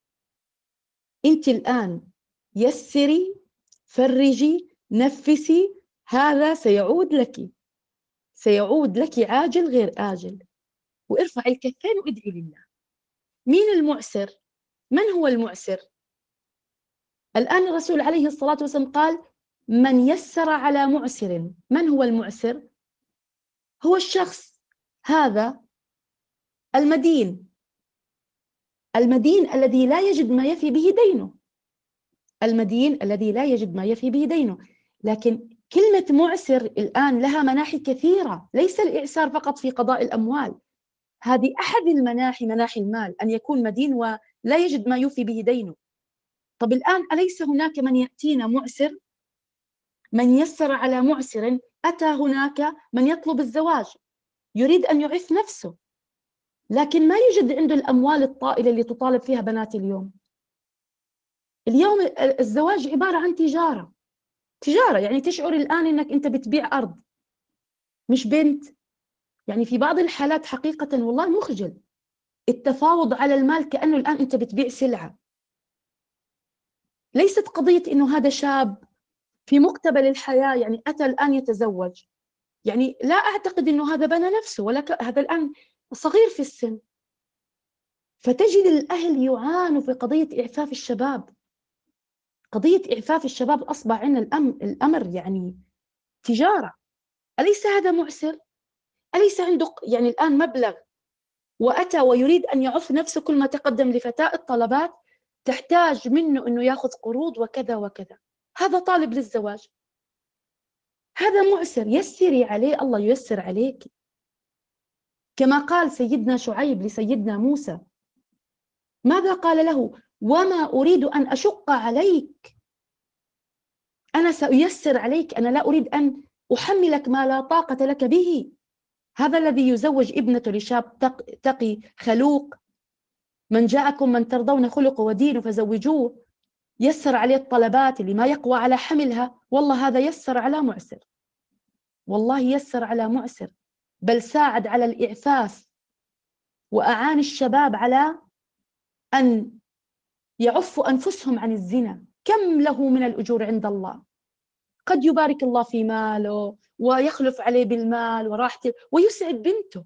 أنت الآن يسري، فرجي، نفسي، هذا سيعود لك، سيعود لك عاجل غير آجل. وارفع الكفين وادعي لله. مين المعسر؟ من هو المعسر؟ الآن الرسول عليه الصلاة والسلام قال: من يسر على معسر. من هو المعسر؟ هو الشخص هذا المدين، المدين الذي لا يجد ما يفي به دينه، المدين الذي لا يجد ما يفي به دينه. لكن كلمة معسر الآن لها مناحي كثيرة، ليس الإعسار فقط في قضاء الأموال. هذه أحد المناحي، مناحي المال، أن يكون مدين ولا يجد ما يوفي به دينه. طب الآن أليس هناك من يأتينا معسر؟ من يسر على معسر. أتى هناك من يطلب الزواج، يريد أن يعف نفسه، لكن ما يوجد عنده الأموال الطائلة اللي تطالب فيها بنات اليوم. اليوم الزواج عبارة عن تجارة، تجارة يعني تشعر الآن أنك أنت بتبيع أرض مش بنت. يعني في بعض الحالات حقيقة والله مخجل التفاوض على المال، كأنه الآن أنت بتبيع سلعة. ليست قضية أنه هذا شاب في مقتبل الحياة يعني أتى الآن يتزوج، يعني لا أعتقد أنه هذا بنى نفسه، ولا هذا الآن صغير في السن. فتجد الأهل يعانوا في قضية إعفاف الشباب. قضية إعفاف الشباب أصبح عندنا الأمر يعني تجارة. أليس هذا معسر؟ أليس عنده يعني الآن مبلغ وأتى ويريد أن يعف نفسه؟ كل ما تقدم لفتاة الطلبات تحتاج منه أنه يأخذ قروض وكذا وكذا. هذا طالب للزواج، هذا معسر. يسري عليه، الله ييسر عليك. كما قال سيدنا شعيب لسيدنا موسى، ماذا قال له؟ وما أريد أن أشق عليك، أنا سأيسر عليك، أنا لا أريد أن أحملك ما لا طاقة لك به. هذا الذي يزوج ابنته لشاب تقي خلوق، من جاءكم من ترضون خلقه ودينه فزوجوه، يسر عليه الطلبات اللي ما يقوى على حملها، والله هذا يسر على معسر، والله يسر على معسر، بل ساعد على الإعفاف وأعان الشباب على أن يعفوا أنفسهم عن الزنا. كم له من الأجور عند الله، قد يبارك الله في ماله ويخلف عليه بالمال وراحته ويسعد بنته.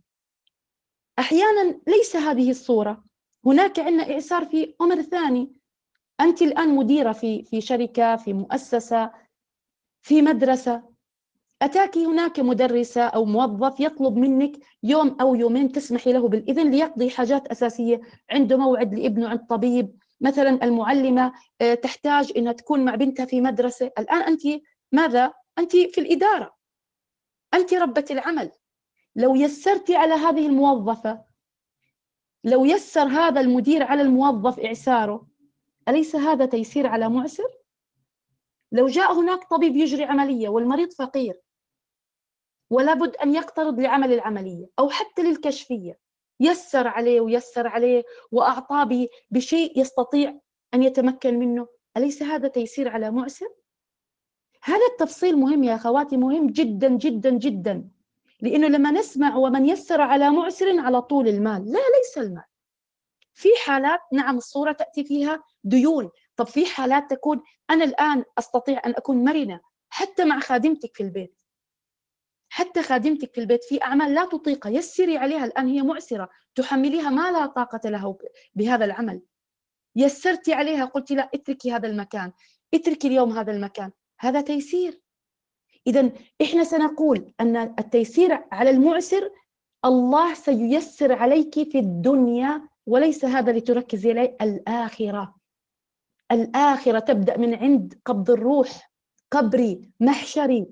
أحيانا ليس هذه الصورة، هناك عندنا إعسار في أمر ثاني. أنت الآن مديرة في في شركة، في مؤسسة، في مدرسة، أتاك هناك مدرسة أو موظف يطلب منك يوم أو يومين تسمحي له بالإذن ليقضي حاجات أساسية، عنده موعد لابنه عند طبيب، مثلا المعلمة تحتاج أنها تكون مع بنتها في مدرسة. الآن أنت ماذا؟ أنت في الإدارة، أنت ربة العمل. لو يسرتي على هذه الموظفة، لو يسر هذا المدير على الموظف إعساره، أليس هذا تيسير على معسر؟ لو جاء هناك طبيب يجري عملية والمريض فقير ولا بد أن يقترض لعمل العملية أو حتى للكشفية، يسر عليه ويسر عليه وأعطاه بشيء يستطيع أن يتمكن منه، أليس هذا تيسير على معسر؟ هذا التفصيل مهم يا أخواتي، مهم جدا جدا جدا، لأنه لما نسمع ومن يسر على معسر على طول المال، لا، ليس المال. في حالات نعم الصورة تأتي فيها ديون، طب في حالات تكون أنا الآن أستطيع أن أكون مرنة حتى مع خادمتك في البيت، حتى خادمتك في البيت في أعمال لا تطيقها، يسري عليها، الآن هي معسرة تحمليها ما لا طاقة لها بهذا العمل، يسرتي عليها، قلت لا اتركي هذا المكان، اتركي اليوم هذا المكان، هذا تيسير. إذن إحنا سنقول أن التيسير على المعسر الله سييسر عليك في الدنيا، وليس هذا لتركزي عليه، الآخرة. الآخرة تبدأ من عند قبض الروح، قبري، محشري،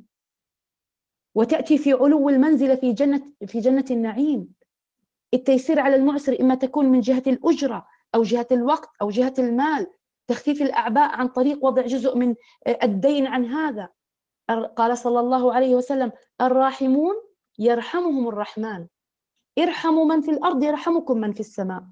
وتأتي في علو المنزلة في جنة في جنة النعيم. التيسير على المعسر إما تكون من جهة الأجرة أو جهة الوقت أو جهة المال، تخفيف الأعباء عن طريق وضع جزء من الدين عن هذا. قال صلى الله عليه وسلم: الراحمون يرحمهم الرحمن، ارحموا من في الأرض يرحمكم من في السماء.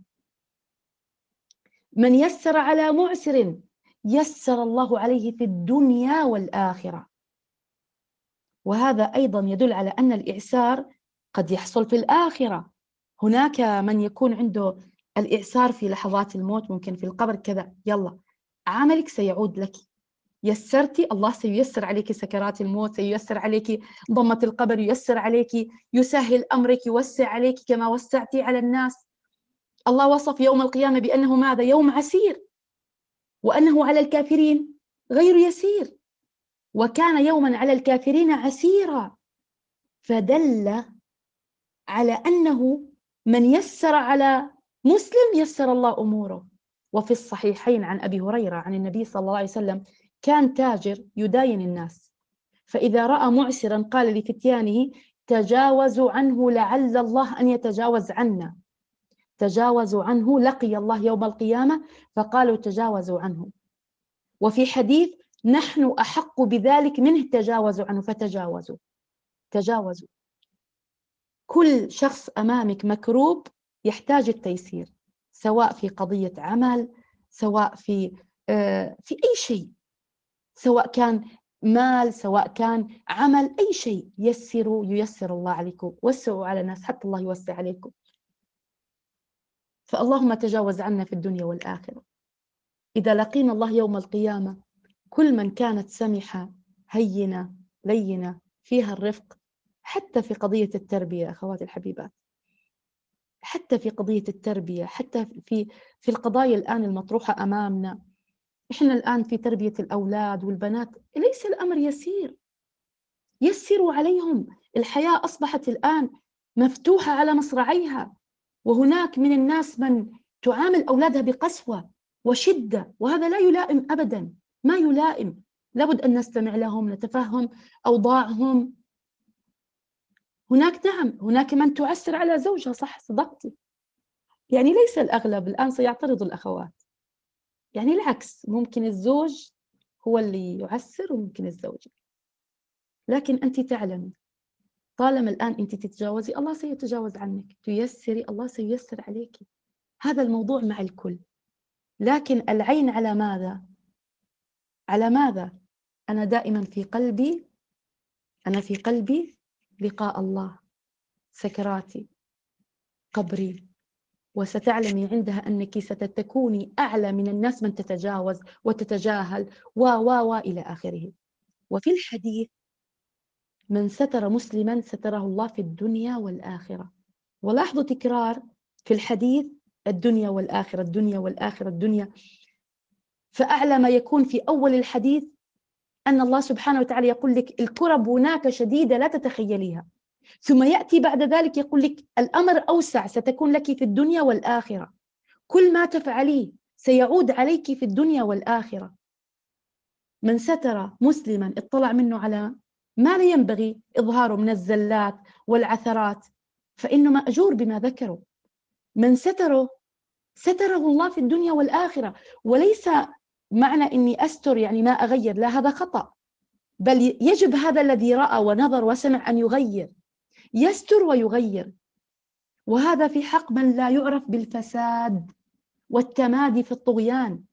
من يسر على معسر يسر الله عليه في الدنيا والآخرة. وهذا أيضا يدل على أن الإعسار قد يحصل في الآخرة. هناك من يكون عنده الإعسار في لحظات الموت، ممكن في القبر كذا، يلا عملك سيعود لك، يسرتي الله سييسر عليك سكرات الموت، سييسر عليك ضمة القبر، ييسر عليك، يسهل أمرك، يوسع عليك كما وسعتي على الناس. الله وصف يوم القيامة بأنه ماذا؟ يوم عسير، وأنه على الكافرين غير يسير، وكان يوما على الكافرين عسيرا، فدل على أنه من يسر على مسلم يسر الله أموره. وفي الصحيحين عن أبي هريرة عن النبي صلى الله عليه وسلم: كان تاجر يداين الناس، فإذا رأى معسرا قال لفتيانه: تجاوزوا عنه لعل الله أن يتجاوز عنا. تجاوزوا عنه، لقي الله يوم القيامة، فقالوا تجاوزوا عنه. وفي حديث: نحن أحق بذلك منه، تجاوزوا عنه، فتجاوزوا. تجاوزوا. كل شخص أمامك مكروب يحتاج التيسير، سواء في قضية عمل، سواء في في أي شيء، سواء كان مال، سواء كان عمل، أي شيء يسروا ييسر الله عليكم، وسعوا على الناس حتى الله يوسع عليكم. فاللهم تجاوز عنا في الدنيا والآخرة. إذا لقينا الله يوم القيامة، كل من كانت سمحة هينة لينة فيها الرفق، حتى في قضية التربية أخواتي الحبيبات، حتى في قضية التربية، حتى في في القضايا الآن المطروحة أمامنا، إحنا الآن في تربية الأولاد والبنات ليس الأمر يسير، يسروا عليهم. الحياة أصبحت الآن مفتوحة على مصراعيها، وهناك من الناس من تعامل أولادها بقسوة وشدة، وهذا لا يلائم أبدا، ما يلائم. لابد أن نستمع لهم، نتفهم أوضاعهم. هناك نعم، هناك من تعسر على زوجها، صح صدقتِ. يعني ليس الأغلب، الآن سيعترض الأخوات، يعني العكس، ممكن الزوج هو اللي يعسر وممكن الزوجة، لكن أنتِ تعلمي طالما الآن أنتِ تتجاوزي الله سيتجاوز عنِّك، تيسّري الله سييسّر عليكِ، هذا الموضوع مع الكل، لكن العين على ماذا؟ على ماذا؟ أنا دائمًا في قلبي أنا في قلبي لقاء الله، سكراتي، قبري، وستعلمي عندها أنِّكِ ستكوني أعلى من الناس من تتجاوز وتتجاهل و و و إلى آخره. وفي الحديث: من ستر مسلمًا ستره الله في الدنيا والآخرة. ولاحظوا تكرار في الحديث الدنيا والآخرة، الدنيا والآخرة، الدنيا. فأعلى ما يكون في أول الحديث أن الله سبحانه وتعالى يقول لك الكرب هناك شديدة لا تتخيليها، ثم يأتي بعد ذلك يقول لك الأمر أوسع، ستكون لك في الدنيا والآخرة، كل ما تفعليه سيعود عليك في الدنيا والآخرة. من ستر مسلما اطلع منه على ما لا ينبغي إظهاره من الزلات والعثرات فإنه مأجور بما ذكروا. من ستره ستره الله في الدنيا والآخرة. وليس معنى إني أستر يعني ما أغير، لا، هذا خطأ، بل يجب هذا الذي رأى ونظر وسمع أن يغير، يستر ويغير، وهذا في حق من لا يعرف بالفساد والتمادي في الطغيان.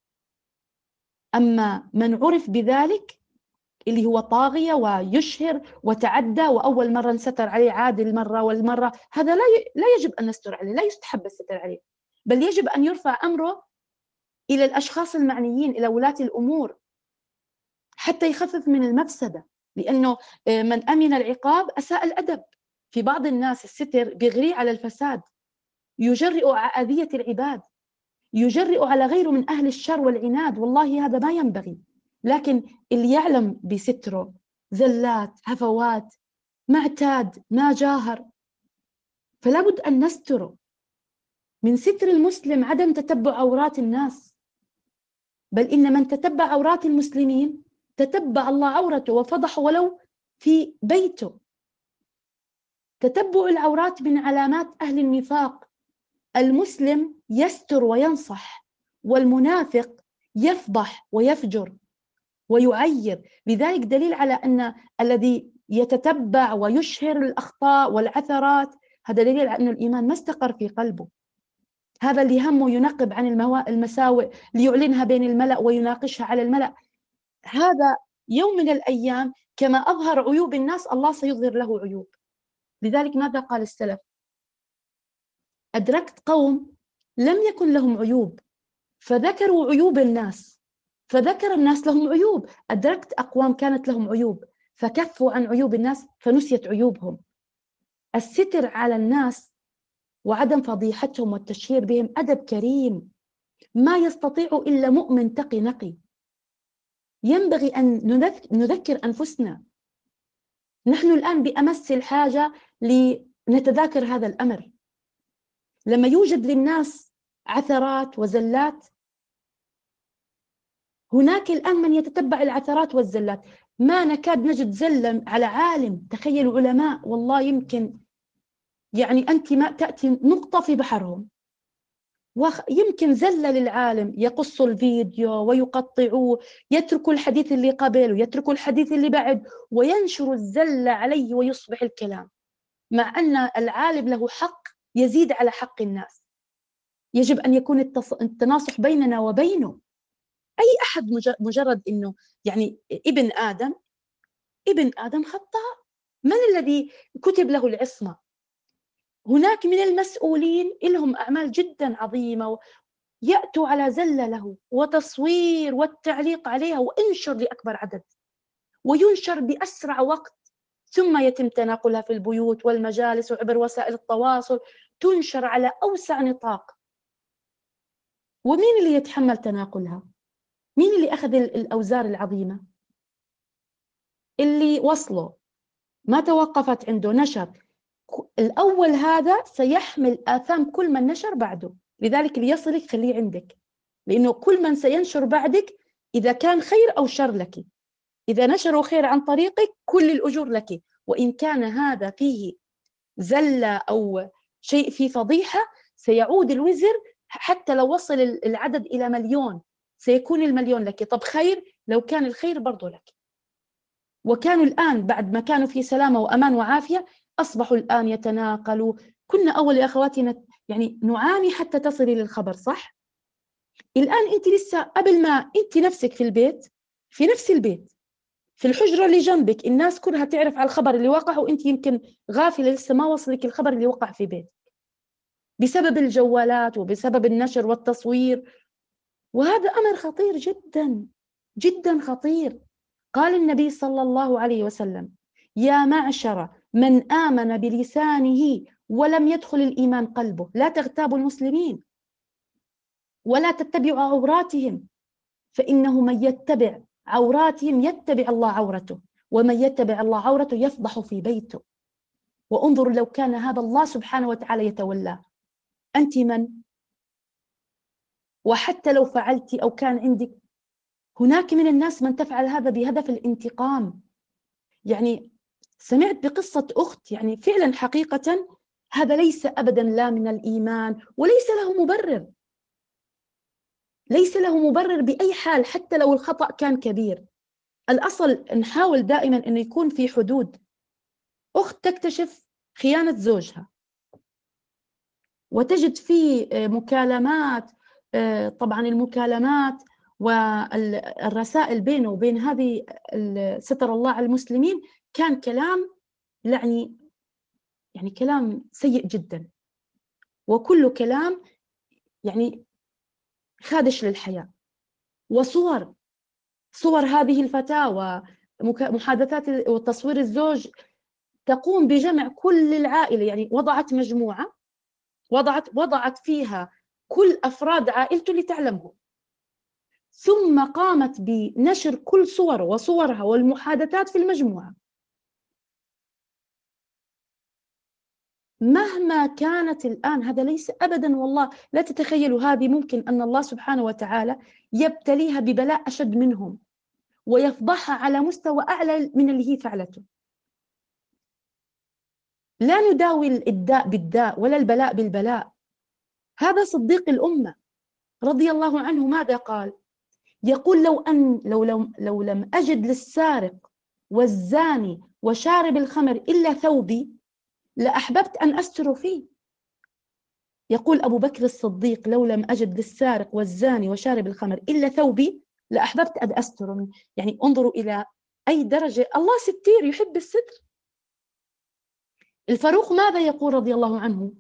أما من عرف بذلك اللي هو طاغية ويشهر وتعدى وأول مرة نستر عليه عاد المرة والمرة، هذا لا لا يجب أن نستر عليه، لا يستحب الستر عليه، بل يجب أن يرفع أمره إلى الأشخاص المعنيين، إلى ولاة الأمور، حتى يخفف من المفسدة، لأنه من أمن العقاب أساء الأدب. في بعض الناس الستر بيغريه على الفساد، يجرئ على أذية العباد، يجرئ على غيره من أهل الشر والعناد، والله هذا ما ينبغي. لكن اللي يعلم بستره زلات هفوات ما اعتاد ما جاهر، فلا بد أن نستره. من ستر المسلم عدم تتبع عورات الناس، بل إن من تتبع عورات المسلمين تتبع الله عورته وفضحه ولو في بيته. تتبع العورات من علامات أهل النفاق. المسلم يستر وينصح، والمنافق يفضح ويفجر ويعير. لذلك دليل على أن الذي يتتبع ويشهر الأخطاء والعثرات هذا دليل على أن الإيمان ما استقر في قلبه. هذا اللي همه ينقب عن المساوئ ليعلنها بين الملأ ويناقشها على الملأ، هذا يوم من الأيام كما أظهر عيوب الناس الله سيظهر له عيوب. لذلك ماذا قال السلف؟ أدركت قوم لم يكن لهم عيوب فذكروا عيوب الناس، فذكر الناس لهم عيوب. أدركت أقوام كانت لهم عيوب فكفوا عن عيوب الناس فنسيت عيوبهم. الستر على الناس وعدم فضيحتهم والتشهير بهم أدب كريم ما يستطيع إلا مؤمن تقي نقي. ينبغي أن نذكر أنفسنا، نحن الآن بأمس الحاجة لنتذاكر هذا الأمر. لما يوجد للناس عثرات وزلات، هناك الآن من يتتبع العثرات والزلات، ما نكاد نجد زلة على عالم. تخيلوا علماء والله يمكن يعني أنت ما تأتي نقطة في بحرهم، ويمكن زلة للعالم يقص الفيديو ويقطعوه، يتركوا الحديث اللي قبل ويتركوا الحديث اللي بعد وينشر الزلة عليه ويصبح الكلام، مع أن العالم له حق يزيد على حق الناس. يجب أن يكون التناصح بيننا وبينه. أي أحد مجرد أنه يعني ابن آدم ابن آدم خطاء، من الذي كتب له العصمة؟ هناك من المسؤولين لهم أعمال جدا عظيمة يأتوا على زلة له وتصوير والتعليق عليها وانشر لأكبر عدد، وينشر بأسرع وقت، ثم يتم تناقلها في البيوت والمجالس وعبر وسائل التواصل، تنشر على أوسع نطاق. ومين اللي يتحمل تناقلها؟ مين اللي أخذ الأوزار العظيمة؟ اللي وصله ما توقفت عنده نشر الأول، هذا سيحمل آثام كل من نشر بعده. لذلك اللي يصلك خليه عندك، لأنه كل من سينشر بعدك إذا كان خير أو شر لك، إذا نشروا خير عن طريقك كل الأجور لك، وإن كان هذا فيه زلة أو شيء فيه فضيحة سيعود الوزر، حتى لو وصل العدد إلى مليون سيكون المليون لك. طب خير، لو كان الخير برضو لك. وكانوا الآن بعد ما كانوا في سلامة وأمان وعافية أصبحوا الآن يتناقلوا. كنا أول يا أخواتي يعني نعاني حتى تصلي للخبر، صح؟ الآن أنت لسه قبل ما أنت نفسك في البيت، في نفس البيت في الحجرة اللي جنبك الناس كلها تعرف على الخبر اللي وقع، وأنت يمكن غافلة لسه ما وصلك الخبر اللي وقع في بيت بسبب الجوالات وبسبب النشر والتصوير. وهذا أمر خطير جدا جدا خطير. قال النبي صلى الله عليه وسلم: يا معشر من آمن بلسانه ولم يدخل الإيمان قلبه، لا تغتابوا المسلمين ولا تتبعوا عوراتهم، فإنه من يتبع عوراتهم يتبع الله عورته، ومن يتبع الله عورته يفضح في بيته. وانظروا لو كان هذا الله سبحانه وتعالى يتولاه، أنت من؟ وحتى لو فعلت أو كان عندك، هناك من الناس من تفعل هذا بهدف الانتقام. يعني سمعت بقصة أخت، يعني فعلا حقيقة هذا ليس أبدا لا من الإيمان وليس له مبرر، ليس له مبرر بأي حال حتى لو الخطأ كان كبير. الأصل نحاول دائما أنه يكون في حدود. أخت تكتشف خيانة زوجها وتجد فيه مكالمات، طبعا المكالمات والرسائل بينه وبين هذه ستر الله على المسلمين كان كلام يعني يعني كلام سيء جدا، وكل كلام يعني خادش للحياة. وصور صور هذه الفتاة ومحادثات وتصوير الزوج تقوم بجمع كل العائلة، يعني وضعت مجموعة وضعت وضعت فيها كل أفراد عائلته اللي تعلمه، ثم قامت بنشر كل صور وصورها والمحادثات في المجموعة. مهما كانت الآن هذا ليس أبدا، والله لا تتخيلوا، هذه ممكن أن الله سبحانه وتعالى يبتليها ببلاء أشد منهم ويفضحها على مستوى أعلى من اللي هي فعلته. لا نداوي الداء بالداء ولا البلاء بالبلاء. هذا صديق الأمة رضي الله عنه ماذا قال؟ يقول: لو أن لو لو لو لم أجد للسارق والزاني وشارب الخمر إلا ثوبي لأحببت أن أستر فيه. يقول أبو بكر الصديق: لو لم أجد للسارق والزاني وشارب الخمر إلا ثوبي لأحببت أن أستر منه. يعني انظروا إلى أي درجة الله ستير، يحب الستر. الفاروق ماذا يقول رضي الله عنه؟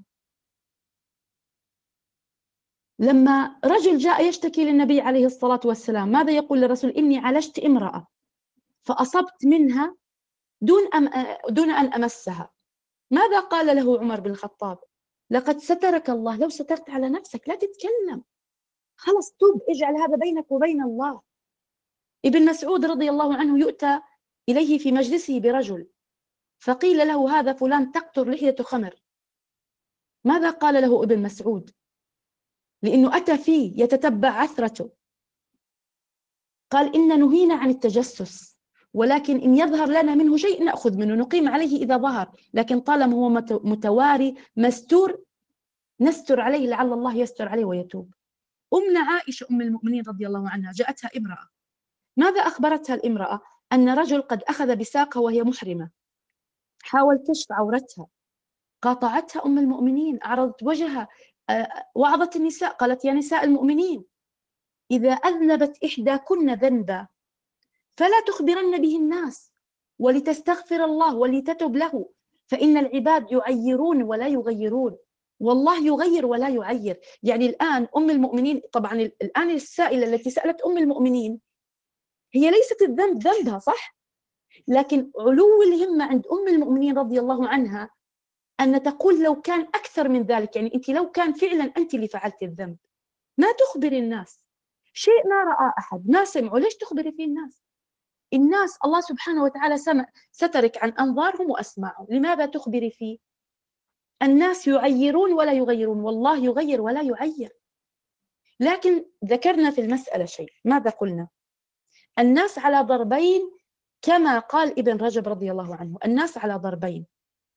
لما رجل جاء يشتكي للنبي عليه الصلاة والسلام ماذا يقول للرسول؟ إني علجت امرأة فأصبت منها دون أم دون أن أمسها. ماذا قال له عمر بن الخطاب؟ لقد سترك الله، لو سترت على نفسك لا تتكلم، خلص توب، اجعل هذا بينك وبين الله. ابن مسعود رضي الله عنه يؤتى إليه في مجلسه برجل فقيل له: هذا فلان تقطر لحية خمر. ماذا قال له ابن مسعود؟ لأنه أتى فيه يتتبع عثرته، قال: إن نهينا عن التجسس، ولكن إن يظهر لنا منه شيء نأخذ منه، نقيم عليه إذا ظهر، لكن طالما هو متواري مستور نستر عليه لعل الله يستر عليه ويتوب. أمنا عائشة أم المؤمنين رضي الله عنها جاءتها امرأة، ماذا أخبرتها الامرأة؟ أن رجل قد أخذ بساقها وهي محرمة، حاول كشف عورتها، قاطعتها أم المؤمنين، أعرضت وجهها، وعظت النساء، قالت: يا نساء المؤمنين، إذا أذنبت إحداكن ذنبا فلا تخبرن به الناس ولتستغفر الله ولتتب له، فإن العباد يعيرون ولا يغيرون، والله يغير ولا يعير. يعني الآن أم المؤمنين، طبعا الآن السائلة التي سألت أم المؤمنين هي ليست الذنب ذنبها، صح؟ لكن علو الهمة عند أم المؤمنين رضي الله عنها أن تقول: لو كان أكثر من ذلك، يعني أنت لو كان فعلا أنت اللي فعلت الذنب ما تخبري الناس، شيء ما رأى أحد ما سمعوا، ليش تخبري فيه الناس؟ الناس الله سبحانه وتعالى سمع سترك عن أنظارهم وأسماعهم، لماذا تخبري فيه؟ الناس يعيرون ولا يغيرون، والله يغير ولا يعير. لكن ذكرنا في المسألة شيء، ماذا قلنا؟ الناس على ضربين، كما قال ابن رجب رضي الله عنه: الناس على ضربين،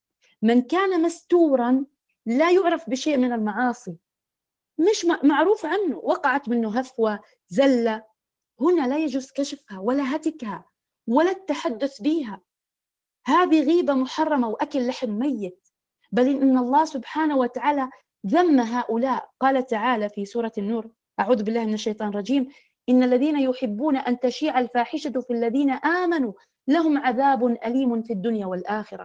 من كان مستورا لا يعرف بشيء من المعاصي، مش معروف عنه، وقعت منه هفوة زلة، هنا لا يجوز كشفها ولا هتكها ولا التحدث بها. هذه غيبة محرمة وأكل لحم ميت، بل إن الله سبحانه وتعالى ذم هؤلاء. قال تعالى في سورة النور: أعوذ بالله من الشيطان الرجيم: إن الذين يحبون أن تشيع الفاحشة في الذين آمنوا لهم عذاب أليم في الدنيا والآخرة.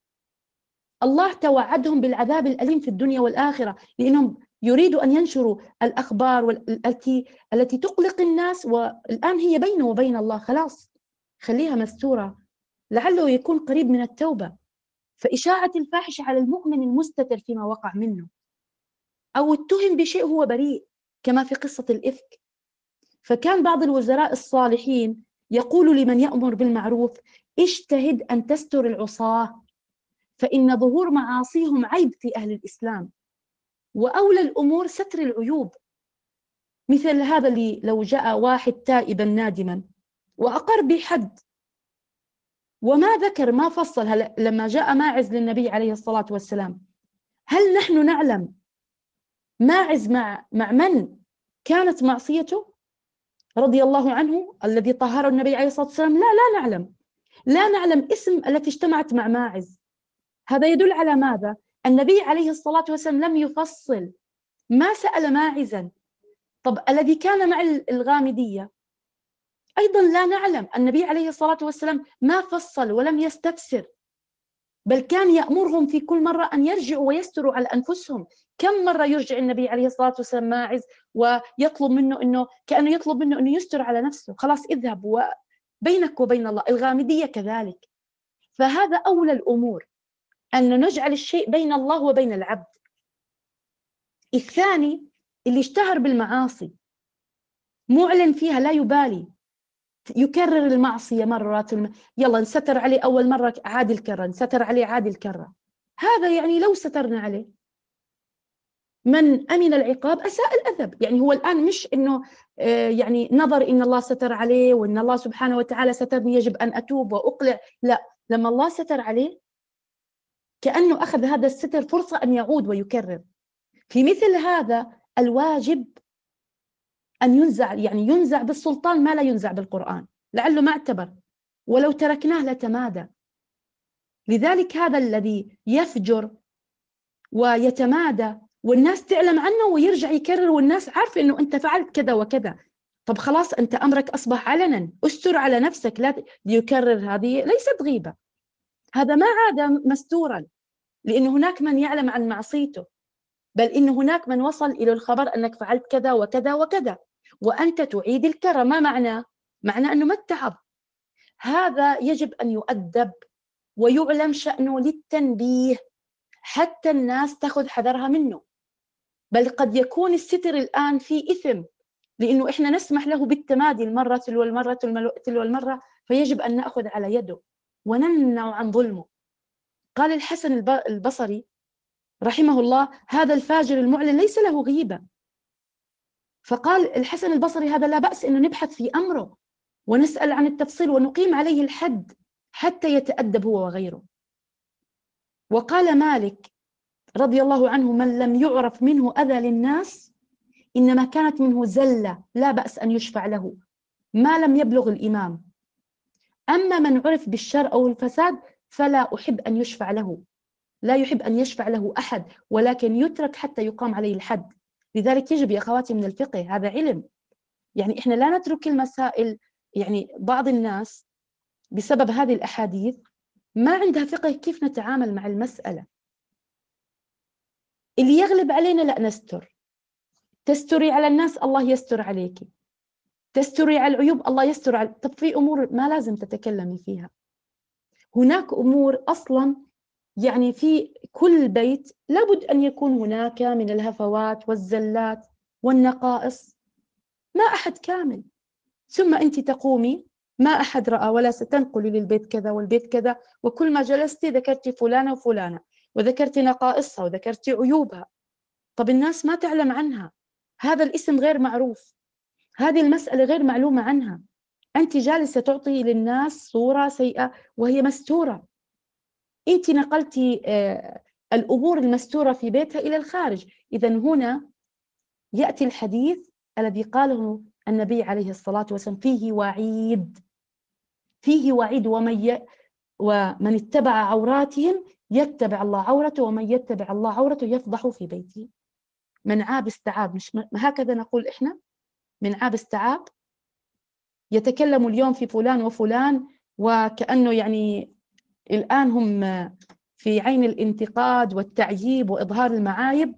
الله توعدهم بالعذاب الأليم في الدنيا والآخرة، لأنهم يريدوا أن ينشروا الأخبار التي التي تقلق الناس، والآن هي بينه وبين الله، خلاص خليها مستورة لعله يكون قريب من التوبة. فإشاعة الفاحشة على المؤمن المستتر فيما وقع منه، أو اتهم بشيء هو بريء كما في قصة الإفك. فكان بعض الوزراء الصالحين يقول لمن يأمر بالمعروف: اجتهد أن تستر العصاة، فإن ظهور معاصيهم عيب في أهل الإسلام، وأولى الأمور ستر العيوب. مثل هذا اللي لو جاء واحد تائبا نادما وأقر بحد وما ذكر ما فصل، لما جاء ماعز للنبي عليه الصلاة والسلام، هل نحن نعلم ماعز مع مع من كانت معصيته رضي الله عنه الذي طهره النبي عليه الصلاة والسلام؟ لا لا نعلم، لا نعلم اسم التي اجتمعت مع ماعز. هذا يدل على ماذا؟ النبي عليه الصلاة والسلام لم يفصل، ما سأل ماعزا. طب الذي كان مع الغامدية أيضا لا نعلم، النبي عليه الصلاة والسلام ما فصل ولم يستفسر، بل كان يأمرهم في كل مرة أن يرجعوا ويستروا على أنفسهم. كم مرة يرجع النبي عليه الصلاة والسلام ماعز ويطلب منه أنه كأنه يطلب منه أنه يستر على نفسه، خلاص اذهب وبينك وبين الله. الغامدية كذلك. فهذا أولى الأمور، أن نجعل الشيء بين الله وبين العبد. الثاني اللي اشتهر بالمعاصي معلن فيها لا يبالي، يكرر المعصية مرات الم... يلا نستر عليه أول مرة عادي الكرة، نستر عليه عادي الكرة. هذا يعني لو سترنا عليه من أمن العقاب أساء الأدب. يعني هو الآن مش إنه آه يعني نظر إن الله ستر عليه وإن الله سبحانه وتعالى سترني يجب أن أتوب وأقلع، لا، لما الله ستر عليه كأنه أخذ هذا الستر فرصة أن يعود ويكرر. في مثل هذا الواجب أن ينزع، يعني ينزع بالسلطان ما لا ينزع بالقرآن، لعله ما اعتبر، ولو تركناه لتمادى. لذلك هذا الذي يفجر ويتمادى والناس تعلم عنه ويرجع يكرر والناس عارفة أنه أنت فعلت كذا وكذا، طب خلاص أنت أمرك أصبح علنا، استر على نفسك، لا يكرر. هذه ليست غيبة، هذا ما عاد مستورا، لأن هناك من يعلم عن معصيته، بل إن هناك من وصل إلى الخبر أنك فعلت كذا وكذا وكذا وأنت تعيد الكرة. ما معناه؟ معناه أنه ما اتعظ. هذا يجب أن يؤدب ويعلم شأنه للتنبيه حتى الناس تأخذ حذرها منه. بل قد يكون الستر الآن في إثم، لأنه إحنا نسمح له بالتمادي المرة تلو المرة تلو المرة، فيجب أن نأخذ على يده ونمنع عن ظلمه. قال الحسن البصري رحمه الله: هذا الفاجر المعلن ليس له غيبة. فقال الحسن البصري: هذا لا بأس إنه نبحث في أمره ونسأل عن التفصيل ونقيم عليه الحد حتى يتأدب هو وغيره. وقال مالك رضي الله عنه: من لم يعرف منه أذى للناس إنما كانت منه زلة لا بأس أن يشفع له ما لم يبلغ الإمام، أما من عرف بالشر أو الفساد فلا أحب أن يشفع له، لا يحب أن يشفع له أحد، ولكن يترك حتى يقام عليه الحد. لذلك يجب يا أخواتي من الفقه، هذا علم، يعني إحنا لا نترك المسائل. يعني بعض الناس بسبب هذه الأحاديث ما عندها فقه كيف نتعامل مع المسألة. اللي يغلب علينا لا نستر، تستري على الناس الله يستر عليك، تستري على العيوب الله يستر على. طب في أمور ما لازم تتكلمي فيها. هناك أمور أصلا يعني في كل بيت لابد أن يكون هناك من الهفوات والزلات والنقائص، ما أحد كامل. ثم أنت تقومي ما أحد رأى ولا ستنقلي للبيت كذا والبيت كذا، وكل ما جلستي ذكرتي فلانة وفلانة وذكرتي نقائصها وذكرتي عيوبها. طب الناس ما تعلم عنها، هذا الاسم غير معروف، هذه المسألة غير معلومة عنها، أنت جالسة تعطي للناس صورة سيئة وهي مستورة. أنت نقلتي آه الأمور المستورة في بيتها إلى الخارج. إذا هنا يأتي الحديث الذي قاله النبي عليه الصلاة والسلام فيه وعيد، فيه وعيد ومن ي... ومن اتبع عوراتهم يتبع الله عورته، ومن يتبع الله عورته يفضح في بيته. من عاب استعاب، مش م... هكذا نقول إحنا؟ من عاب استعاب. يتكلم اليوم في فلان وفلان وكأنه يعني الآن هم في عين الانتقاد والتعييب وإظهار المعايب،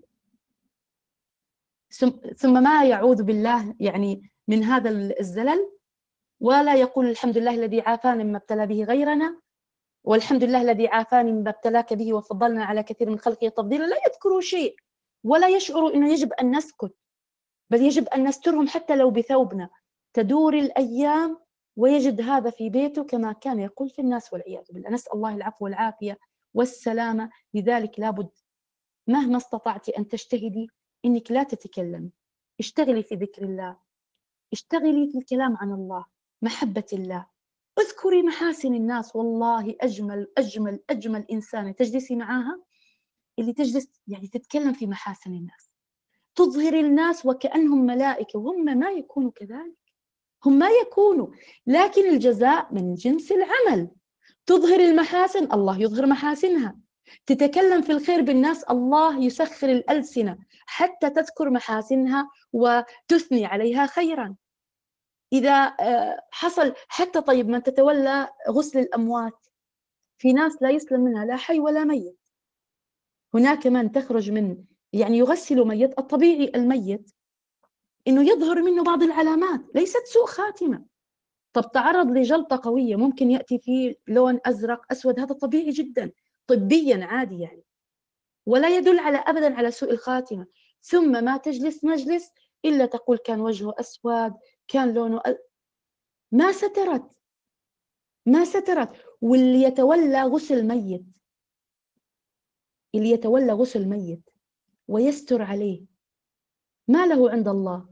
ثم ما يعوذ بالله يعني من هذا الزلل، ولا يقول الحمد لله الذي عافانا مما ابتلى به غيرنا، والحمد لله الذي عافاني مما ابتلاك به وفضلنا على كثير من خلقه تفضيلا. لا يذكروا شيء ولا يشعروا أنه يجب أن نسكت، بل يجب أن نسترهم حتى لو بثوبنا. تدور الأيام ويجد هذا في بيته كما كان يقول في الناس والعياذ بالله. نسأل الله العفو والعافية والسلامة. لذلك لابد مهما استطعت أن تجتهدي إنك لا تتكلمي، اشتغلي في ذكر الله، اشتغلي في الكلام عن الله، محبة الله، اذكري محاسن الناس. والله أجمل أجمل أجمل إنسانة تجلسي معاها اللي تجلس يعني تتكلم في محاسن الناس، تظهر الناس وكأنهم ملائكة وهم ما يكونوا كذلك، هم ما يكونوا، لكن الجزاء من جنس العمل. تظهر المحاسن الله يظهر محاسنها، تتكلم في الخير بالناس الله يسخر الألسنة حتى تذكر محاسنها وتثني عليها خيرا. إذا حصل حتى طيب من تتولى غسل الأموات، في ناس لا يسلم منها لا حي ولا ميت. هناك من تخرج من يعني يغسل ميت، الطبيعي الميت إنه يظهر منه بعض العلامات ليست سوء خاتمة. طب تعرض لجلطة قوية ممكن يأتي فيه لون أزرق أسود، هذا طبيعي جدا طبيا عادي يعني، ولا يدل على أبدا على سوء الخاتمة. ثم ما تجلس مجلس إلا تقول كان وجهه أسود، كان لونه أ... ما سترت ما سترت. واللي يتولى غسل ميت، اللي يتولى غسل ميت ويستر عليه ما له عند الله؟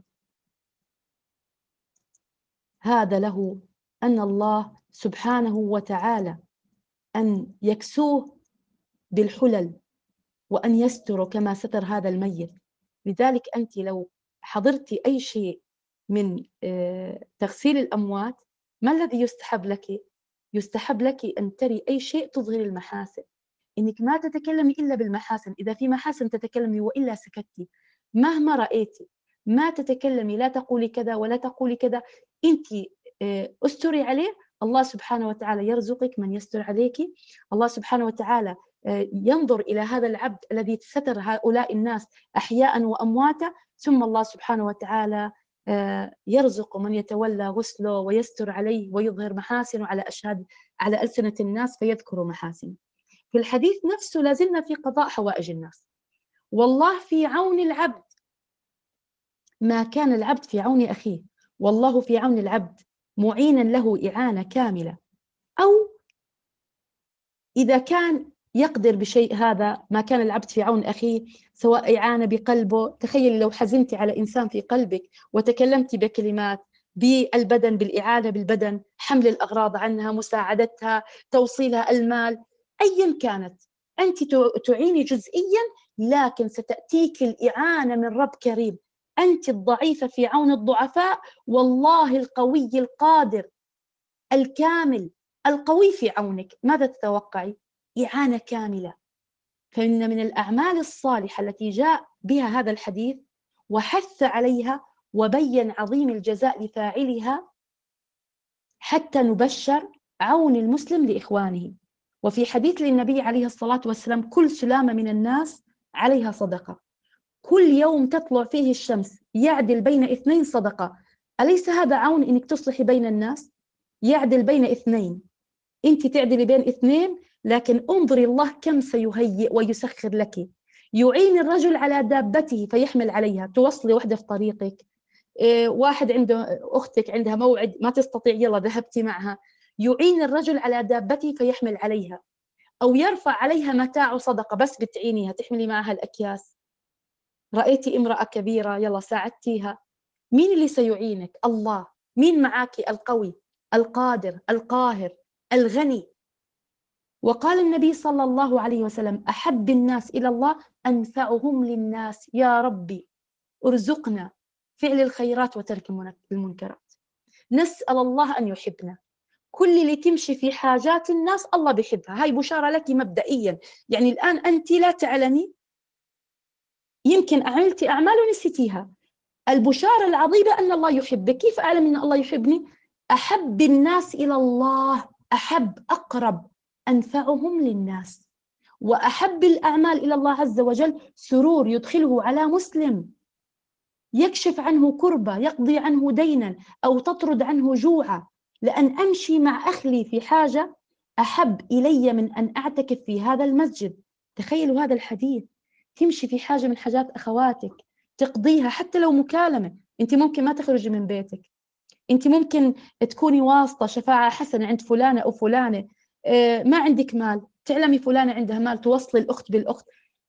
هذا له أن الله سبحانه وتعالى أن يكسوه بالحلل وأن يستر كما ستر هذا الميت. لذلك أنت لو حضرتي أي شيء من تغسيل الأموات، ما الذي يستحب لك؟ يستحب لك أن تري أي شيء تظهر المحاسن، إنك ما تتكلمي إلا بالمحاسن. إذا في محاسن تتكلمي وإلا سكتي. مهما رأيتي ما تتكلمي، لا تقولي كذا ولا تقولي كذا. أنت استري عليه، الله سبحانه وتعالى يرزقك من يستر عليك. الله سبحانه وتعالى ينظر إلى هذا العبد الذي ستر هؤلاء الناس أحياء وأمواتا، ثم الله سبحانه وتعالى يرزق من يتولى غسله ويستر عليه ويظهر محاسنه على أشهاد على ألسنة الناس فيذكروا محاسنه. في الحديث نفسه لازلنا في قضاء حوائج الناس. والله في عون العبد ما كان العبد في عون أخيه، والله في عون العبد معينا له إعانة كاملة. أو إذا كان يقدر بشيء هذا ما كان العبد في عون أخيه، سواء إعانة بقلبه. تخيل لو حزنت على إنسان في قلبك وتكلمت بكلمات بالبدن، بالإعانة بالبدن، حمل الأغراض عنها، مساعدتها، توصيلها المال، أيا كانت، أنت تعيني جزئيا، لكن ستأتيك الإعانة من رب كريم. أنت الضعيفة في عون الضعفاء، والله القوي القادر الكامل القوي في عونك. ماذا تتوقعي؟ إعانة كاملة. فإن من الأعمال الصالحة التي جاء بها هذا الحديث وحث عليها وبين عظيم الجزاء لفاعلها حتى نبشر عون المسلم لإخوانه. وفي حديث للنبي عليه الصلاة والسلام كل سلامة من الناس عليها صدقة، كل يوم تطلع فيه الشمس يعدل بين اثنين صدقة. أليس هذا عون إنك تصلحي بين الناس؟ يعدل بين اثنين، أنت تعدلي بين اثنين، لكن انظري الله كم سيهيئ ويسخر لك. يعين الرجل على دابته فيحمل عليها، توصلي وحدة في طريقك، إيه واحد عنده أختك عندها موعد ما تستطيع، يلا ذهبتي معها، يعين الرجل على دابته فيحمل عليها، أو يرفع عليها متاع صدقة بس بتعينيها تحملي معها الأكياس. رأيتي امرأة كبيرة يلا ساعدتيها، مين اللي سيعينك؟ الله. مين معاك؟ القوي القادر القاهر الغني. وقال النبي صلى الله عليه وسلم: أحب الناس إلى الله أنفعهم للناس. يا ربي ارزقنا فعل الخيرات وترك المنكرات. نسأل الله أن يحبنا. كل اللي تمشي في حاجات الناس الله بيحبها. هاي بشارة لك مبدئيا. يعني الآن أنت لا تعلمي، يمكن عملتي أعمال ونسيتيها. البشارة العظيمة أن الله يحبك. كيف أعلم أن الله يحبني؟ أحب الناس إلى الله، أحب أقرب أنفعهم للناس. وأحب الأعمال إلى الله عز وجل سرور يدخله على مسلم، يكشف عنه كربة، يقضي عنه دينا، أو تطرد عنه جوعا. لأن أمشي مع أخلي في حاجة أحب إلي من أن أعتكف في هذا المسجد. تخيلوا هذا الحديث، تمشي في حاجة من حاجات أخواتك تقضيها، حتى لو مكالمة. أنت ممكن ما تخرجي من بيتك، أنت ممكن تكوني واسطة شفاعة حسنة عند فلانة أو فلانة، ما عندك مال، تعلمي فلانة عندها مال، توصلي الأخت بالأخت.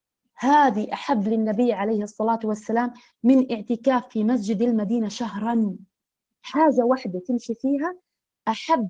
هذه أحب للنبي عليه الصلاة والسلام من اعتكاف في مسجد المدينة شهرا. حاجة واحدة تمشي فيها أحب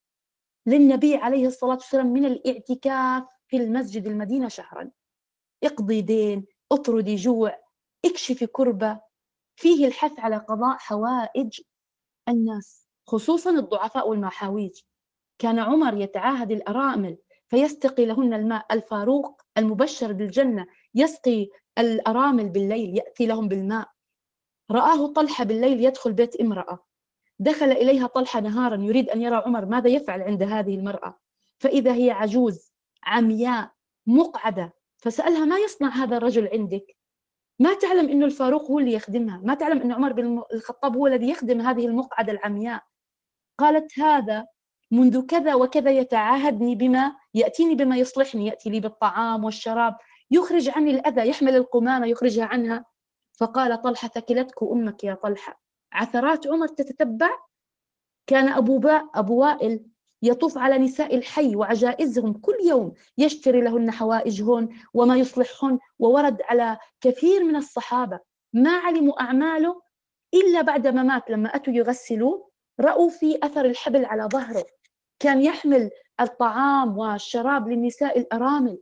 للنبي عليه الصلاة والسلام من الاعتكاف في المسجد المدينة شهرا. اقضي دين، اطردي جوع، اكشفي كربة. فيه الحث على قضاء حوائج الناس، خصوصا الضعفاء والمحاويج. كان عمر يتعاهد الأرامل فيستقي لهن الماء. الفاروق المبشر بالجنة يسقي الأرامل بالليل، يأتي لهم بالماء. رآه طلحة بالليل يدخل بيت امرأة، دخل إليها طلحة نهارا يريد أن يرى عمر ماذا يفعل عند هذه المرأة، فإذا هي عجوز عمياء مقعدة، فسألها: ما يصنع هذا الرجل عندك؟ ما تعلم أنه الفاروق هو اللي يخدمها، ما تعلم أن عمر بن الخطاب هو الذي يخدم هذه المقعدة العمياء. قالت: هذا منذ كذا وكذا يتعاهدني بما يأتيني بما يصلحني، يأتي لي بالطعام والشراب، يخرج عني الأذى، يحمل القمامة يخرجها عنها. فقال طلحة: ثكلتك أمك يا طلحة. عثرات عمر تتتبع. كان أبو, با أبو وائل يطوف على نساء الحي وعجائزهم كل يوم، يشتري لهن حوائجهن وما يصلحهن. وورد على كثير من الصحابة ما علموا أعماله إلا بعدما مات، لما أتوا يغسلوه رأوا في أثر الحبل على ظهره. كان يحمل الطعام والشراب للنساء الأرامل.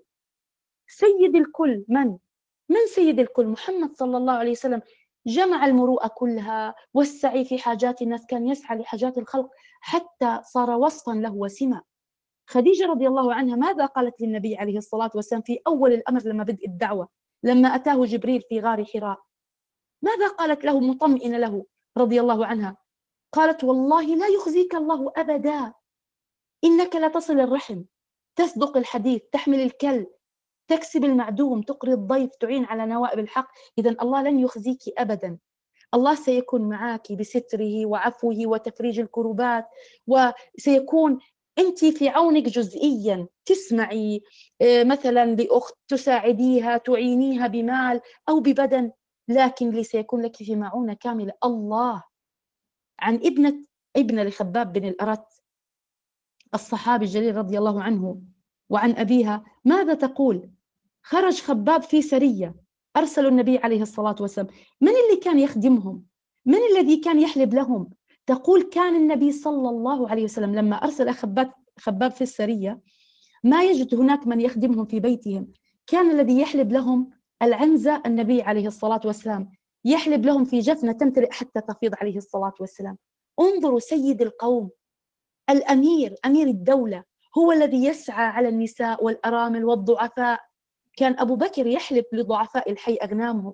سيد الكل من؟ من سيد الكل؟ محمد صلى الله عليه وسلم. جمع المروءة كلها والسعي في حاجات الناس، كان يسعى لحاجات الخلق حتى صار وصفا له وسمة. خديجة رضي الله عنها ماذا قالت للنبي عليه الصلاة والسلام في أول الأمر لما بدأ الدعوة، لما أتاه جبريل في غار حراء؟ ماذا قالت له مطمئنة له رضي الله عنها؟ قالت: والله لا يخزيك الله أبدا، إنك لا تصل الرحم، تصدق الحديث، تحمل الكل، تكسب المعدوم، تقري الضيف، تعين على نوائب الحق. إذن الله لن يخزيك أبدا. الله سيكون معك بستره وعفوه وتفريج الكربات، وسيكون أنت في عونك جزئيا. تسمعي مثلا لأخت تساعديها، تعينيها بمال أو ببدن، لكن اللي سيكون لك في معونة كاملة الله. عن ابنة ابنة لخباب بن الأرت الصحابي الجليل رضي الله عنه وعن أبيها ماذا تقول؟ خرج خباب في سرية، أرسلوا النبي عليه الصلاة والسلام. من اللي كان يخدمهم؟ من الذي كان يحلب لهم؟ تقول: كان النبي صلى الله عليه وسلم لما أرسل خباب خباب في السرية ما يجد هناك من يخدمهم في بيتهم، كان الذي يحلب لهم العنزة النبي عليه الصلاة والسلام، يحلب لهم في جفنة تمتلئ حتى تفيض عليه الصلاة والسلام. انظروا سيد القوم، الأمير، أمير الدولة، هو الذي يسعى على النساء والأرامل والضعفاء. كان أبو بكر يحلب لضعفاء الحي أغنامهم،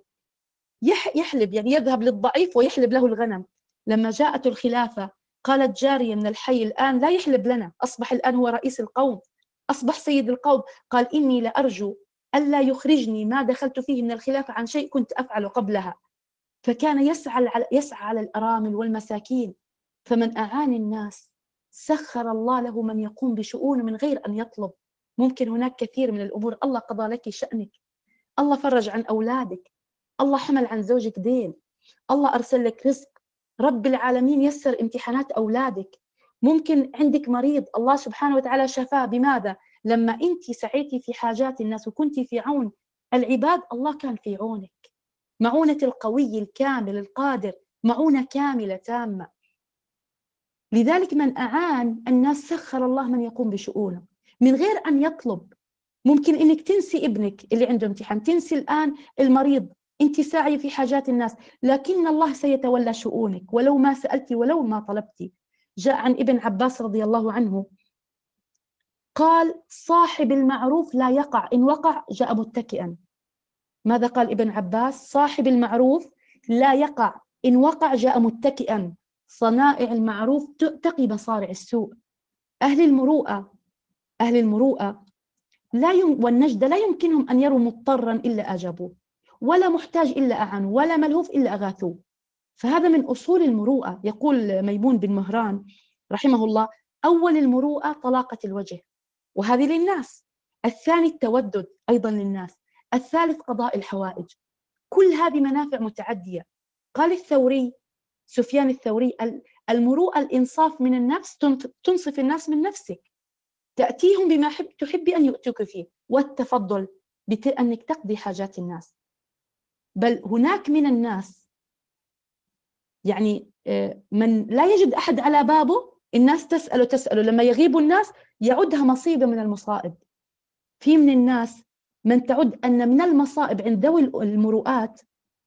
يحلب يعني يذهب للضعيف ويحلب له الغنم. لما جاءت الخلافة قالت جارية من الحي: الآن لا يحلب لنا، أصبح الآن هو رئيس القوم، أصبح سيد القوم. قال: إني لأرجو ألا يخرجني ما دخلت فيه من الخلافة عن شيء كنت أفعل قبلها. فكان يسعى يسعى على الأرامل والمساكين. فمن أعان الناس سخر الله له من يقوم بشؤونه من غير أن يطلب. ممكن هناك كثير من الأمور الله قضى لك شأنك، الله فرج عن أولادك، الله حمل عن زوجك دين، الله أرسل لك رزق، رب العالمين يسر امتحانات أولادك. ممكن عندك مريض الله سبحانه وتعالى شفاه. بماذا؟ لما أنت سعيتي في حاجات الناس وكنت في عون العباد الله كان في عونك. معونة القوي الكامل القادر، معونة كاملة تامة. لذلك من أعان الناس سخر الله من يقوم بشؤونه. من غير أن يطلب. ممكن إنك تنسي ابنك اللي عنده امتحان، تنسي الآن المريض، أنت ساعية في حاجات الناس، لكن الله سيتولى شؤونك ولو ما سألتي ولو ما طلبتي. جاء عن ابن عباس رضي الله عنه قال: صاحب المعروف لا يقع، إن وقع جاء متكئا. ماذا قال ابن عباس؟ صاحب المعروف لا يقع، إن وقع جاء متكئا. صنائع المعروف تقي مصارع السوء. أهل المروءة أهل المروءة لا يم والنجد لا يمكنهم أن يروا مضطرا إلا أجابوه، ولا محتاج إلا أعنوا، ولا ملهوف إلا أغاثوه. فهذا من أصول المروءة. يقول ميمون بن مهران رحمه الله: أول المروءة طلاقة الوجه، وهذه للناس. الثاني التودد، أيضا للناس. الثالث قضاء الحوائج. كل هذه منافع متعدية. قال الثوري، سفيان الثوري: المروءة الإنصاف من النفس، تنصف الناس من نفسك، تأتيهم بما حب تحب أن يؤتوك فيه. والتفضل بأنك تقضي حاجات الناس. بل هناك من الناس يعني من لا يجد أحد على بابه، الناس تسأله تسأله لما يغيب الناس يعدها مصيبة من المصائب. في من الناس من تعد أن من المصائب عند ذوي المروءات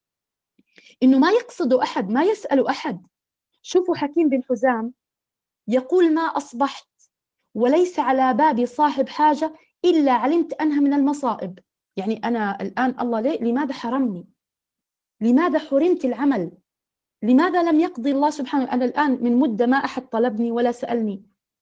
إنه ما يقصدوا أحد، ما يسألوا أحد. شوفوا حكيم بن حزام يقول: ما أصبحت وليس على بابي صاحب حاجة إلا علمت أنها من المصائب. يعني أنا الآن الله ليه؟ لماذا حرمني؟ لماذا حرمت العمل؟ لماذا لم يقضي الله سبحانه؟ أنا الآن من مدة ما أحد طلبني ولا سألني،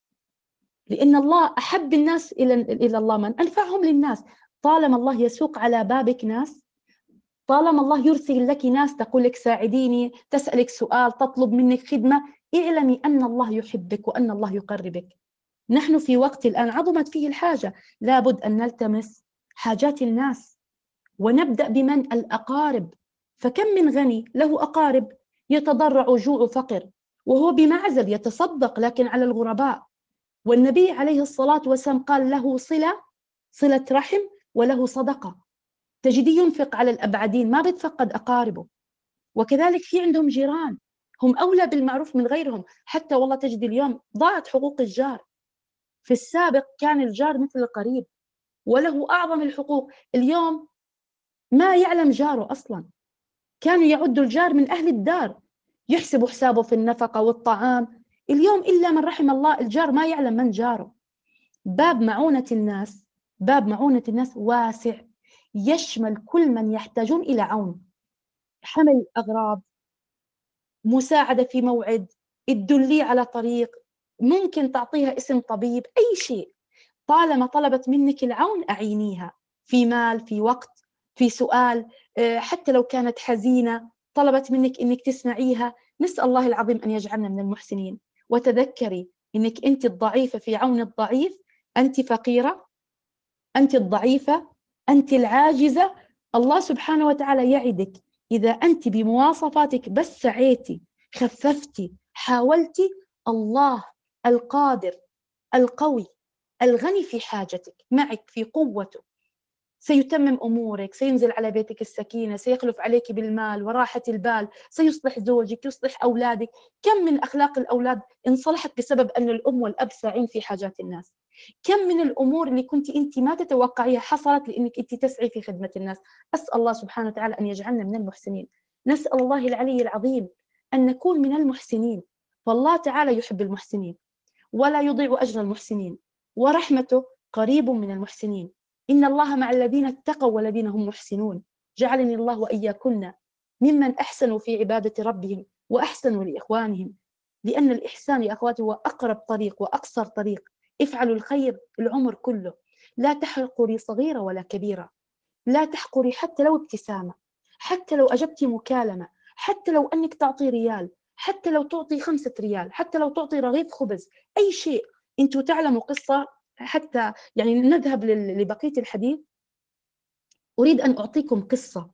لأن الله أحب الناس إلى إلى الله من أنفعهم للناس. طالما الله يسوق على بابك ناس، طالما الله يرسل لك ناس تقول لك ساعديني، تسألك سؤال، تطلب منك خدمة، اعلمي أن الله يحبك وأن الله يقربك. نحن في وقت الآن عظمت فيه الحاجة، لابد أن نلتمس حاجات الناس، ونبدأ بمن؟ الأقارب. فكم من غني له أقارب يتضرع جوع فقر وهو بمعزل يتصدق لكن على الغرباء. والنبي عليه الصلاة والسلام قال: له صلة صلة رحم وله صدقة. تجدي ينفق على الأبعدين، ما بيتفقد أقاربه. وكذلك في عندهم جيران هم أولى بالمعروف من غيرهم. حتى والله تجدي اليوم ضاعت حقوق الجار. في السابق كان الجار مثل القريب وله أعظم الحقوق. اليوم ما يعلم جاره أصلا. كانوا يعدوا الجار من أهل الدار، يحسبوا حسابه في النفقة والطعام. اليوم إلا من رحم الله الجار ما يعلم من جاره. باب معونة الناس باب معونة الناس واسع، يشمل كل من يحتاجون إلى عون، حمل أغراض، مساعدة في موعد، تدلي على طريق، ممكن تعطيها اسم طبيب، أي شيء. طالما طلبت منك العون أعينيها، في مال، في وقت، في سؤال. حتى لو كانت حزينة طلبت منك إنك تسمعيها. نسأل الله العظيم أن يجعلنا من المحسنين. وتذكري إنك أنت الضعيفة في عون الضعيف، أنت فقيرة، أنت الضعيفة، أنت العاجزة. الله سبحانه وتعالى يعدك إذا أنت بمواصفاتك بس سعيتي، خففتي، حاولتي، الله القادر القوي الغني في حاجتك معك في قوته، سيتمم أمورك، سينزل على بيتك السكينة، سيخلف عليك بالمال وراحة البال، سيصلح زوجك، يصلح أولادك. كم من أخلاق الأولاد إن صلحت بسبب أن الأم والأب ساعين في حاجات الناس. كم من الأمور اللي كنت أنت ما تتوقعيها حصلت لأنك أنت تسعي في خدمة الناس. أسأل الله سبحانه وتعالى أن يجعلنا من المحسنين. نسأل الله العلي العظيم أن نكون من المحسنين، فالله تعالى يحب المحسنين ولا يضيع أجر المحسنين، ورحمته قريب من المحسنين. إن الله مع الذين اتقوا والذين هم محسنون. جعلني الله وإياكن ممن أحسنوا في عبادة ربهم وأحسنوا لإخوانهم، لأن الإحسان يا أخواتي هو أقرب طريق وأقصر طريق. افعلوا الخير العمر كله، لا تحقري صغيرة ولا كبيرة، لا تحقري حتى لو ابتسامة، حتى لو أجبتي مكالمة، حتى لو أنك تعطي ريال، حتى لو تعطي خمسة ريال، حتى لو تعطي رغيف خبز، أي شيء. أنتوا تعلموا قصة، حتى يعني نذهب لبقية الحديث. أريد أن أعطيكم قصة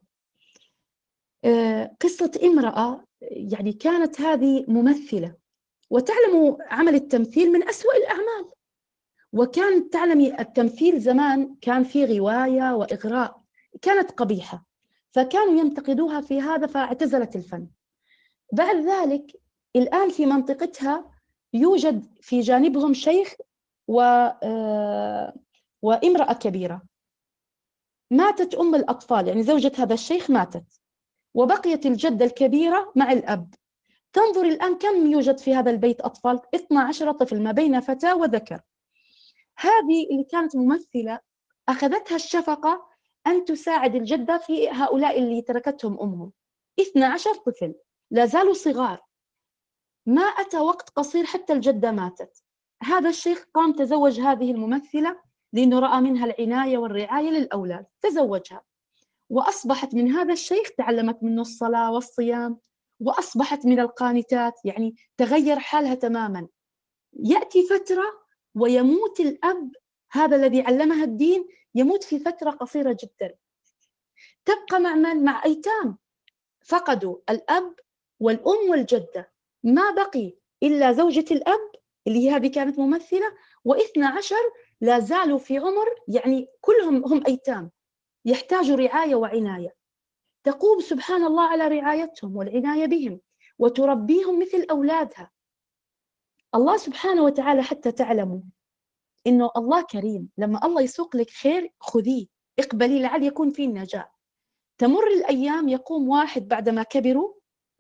قصة امرأة، يعني كانت هذه ممثلة، وتعلموا عمل التمثيل من أسوأ الأعمال. وكانت تعلمي التمثيل زمان كان فيه غواية وإغراء، كانت قبيحة، فكانوا ينتقدوها في هذا فاعتزلت الفن. بعد ذلك الآن في منطقتها يوجد في جانبهم شيخ و... آه، وامرأة كبيرة. ماتت أم الأطفال، يعني زوجة هذا الشيخ ماتت، وبقيت الجدة الكبيرة مع الأب. تنظر الآن كم يوجد في هذا البيت أطفال؟ اثنا عشر طفل ما بين فتاة وذكر. هذه اللي كانت ممثلة أخذتها الشفقة أن تساعد الجدة في هؤلاء اللي تركتهم أمهم. اثنا عشر طفل لا زالوا صغار. ما أتى وقت قصير حتى الجدة ماتت. هذا الشيخ قام تزوج هذه الممثلة لأنه رأى منها العناية والرعاية للأولاد، تزوجها، وأصبحت من هذا الشيخ تعلمت منه الصلاة والصيام، وأصبحت من القانتات، يعني تغير حالها تماما. يأتي فترة ويموت الأب، هذا الذي علمها الدين، يموت في فترة قصيرة جدا. تبقى مع من؟ مع أيتام، فقدوا الأب والأم والجدة. ما بقي إلا زوجة الأب اللي هي هذه كانت ممثلة، واثنى عشر لا زالوا في عمر، يعني كلهم هم أيتام يحتاجوا رعاية وعناية. تقوم سبحان الله على رعايتهم والعناية بهم وتربيهم مثل أولادها. الله سبحانه وتعالى، حتى تعلموا إنه الله كريم، لما الله يسوق لك خير خذيه، اقبلي لعل يكون فيه النجاة. تمر الأيام، يقوم واحد بعدما كبروا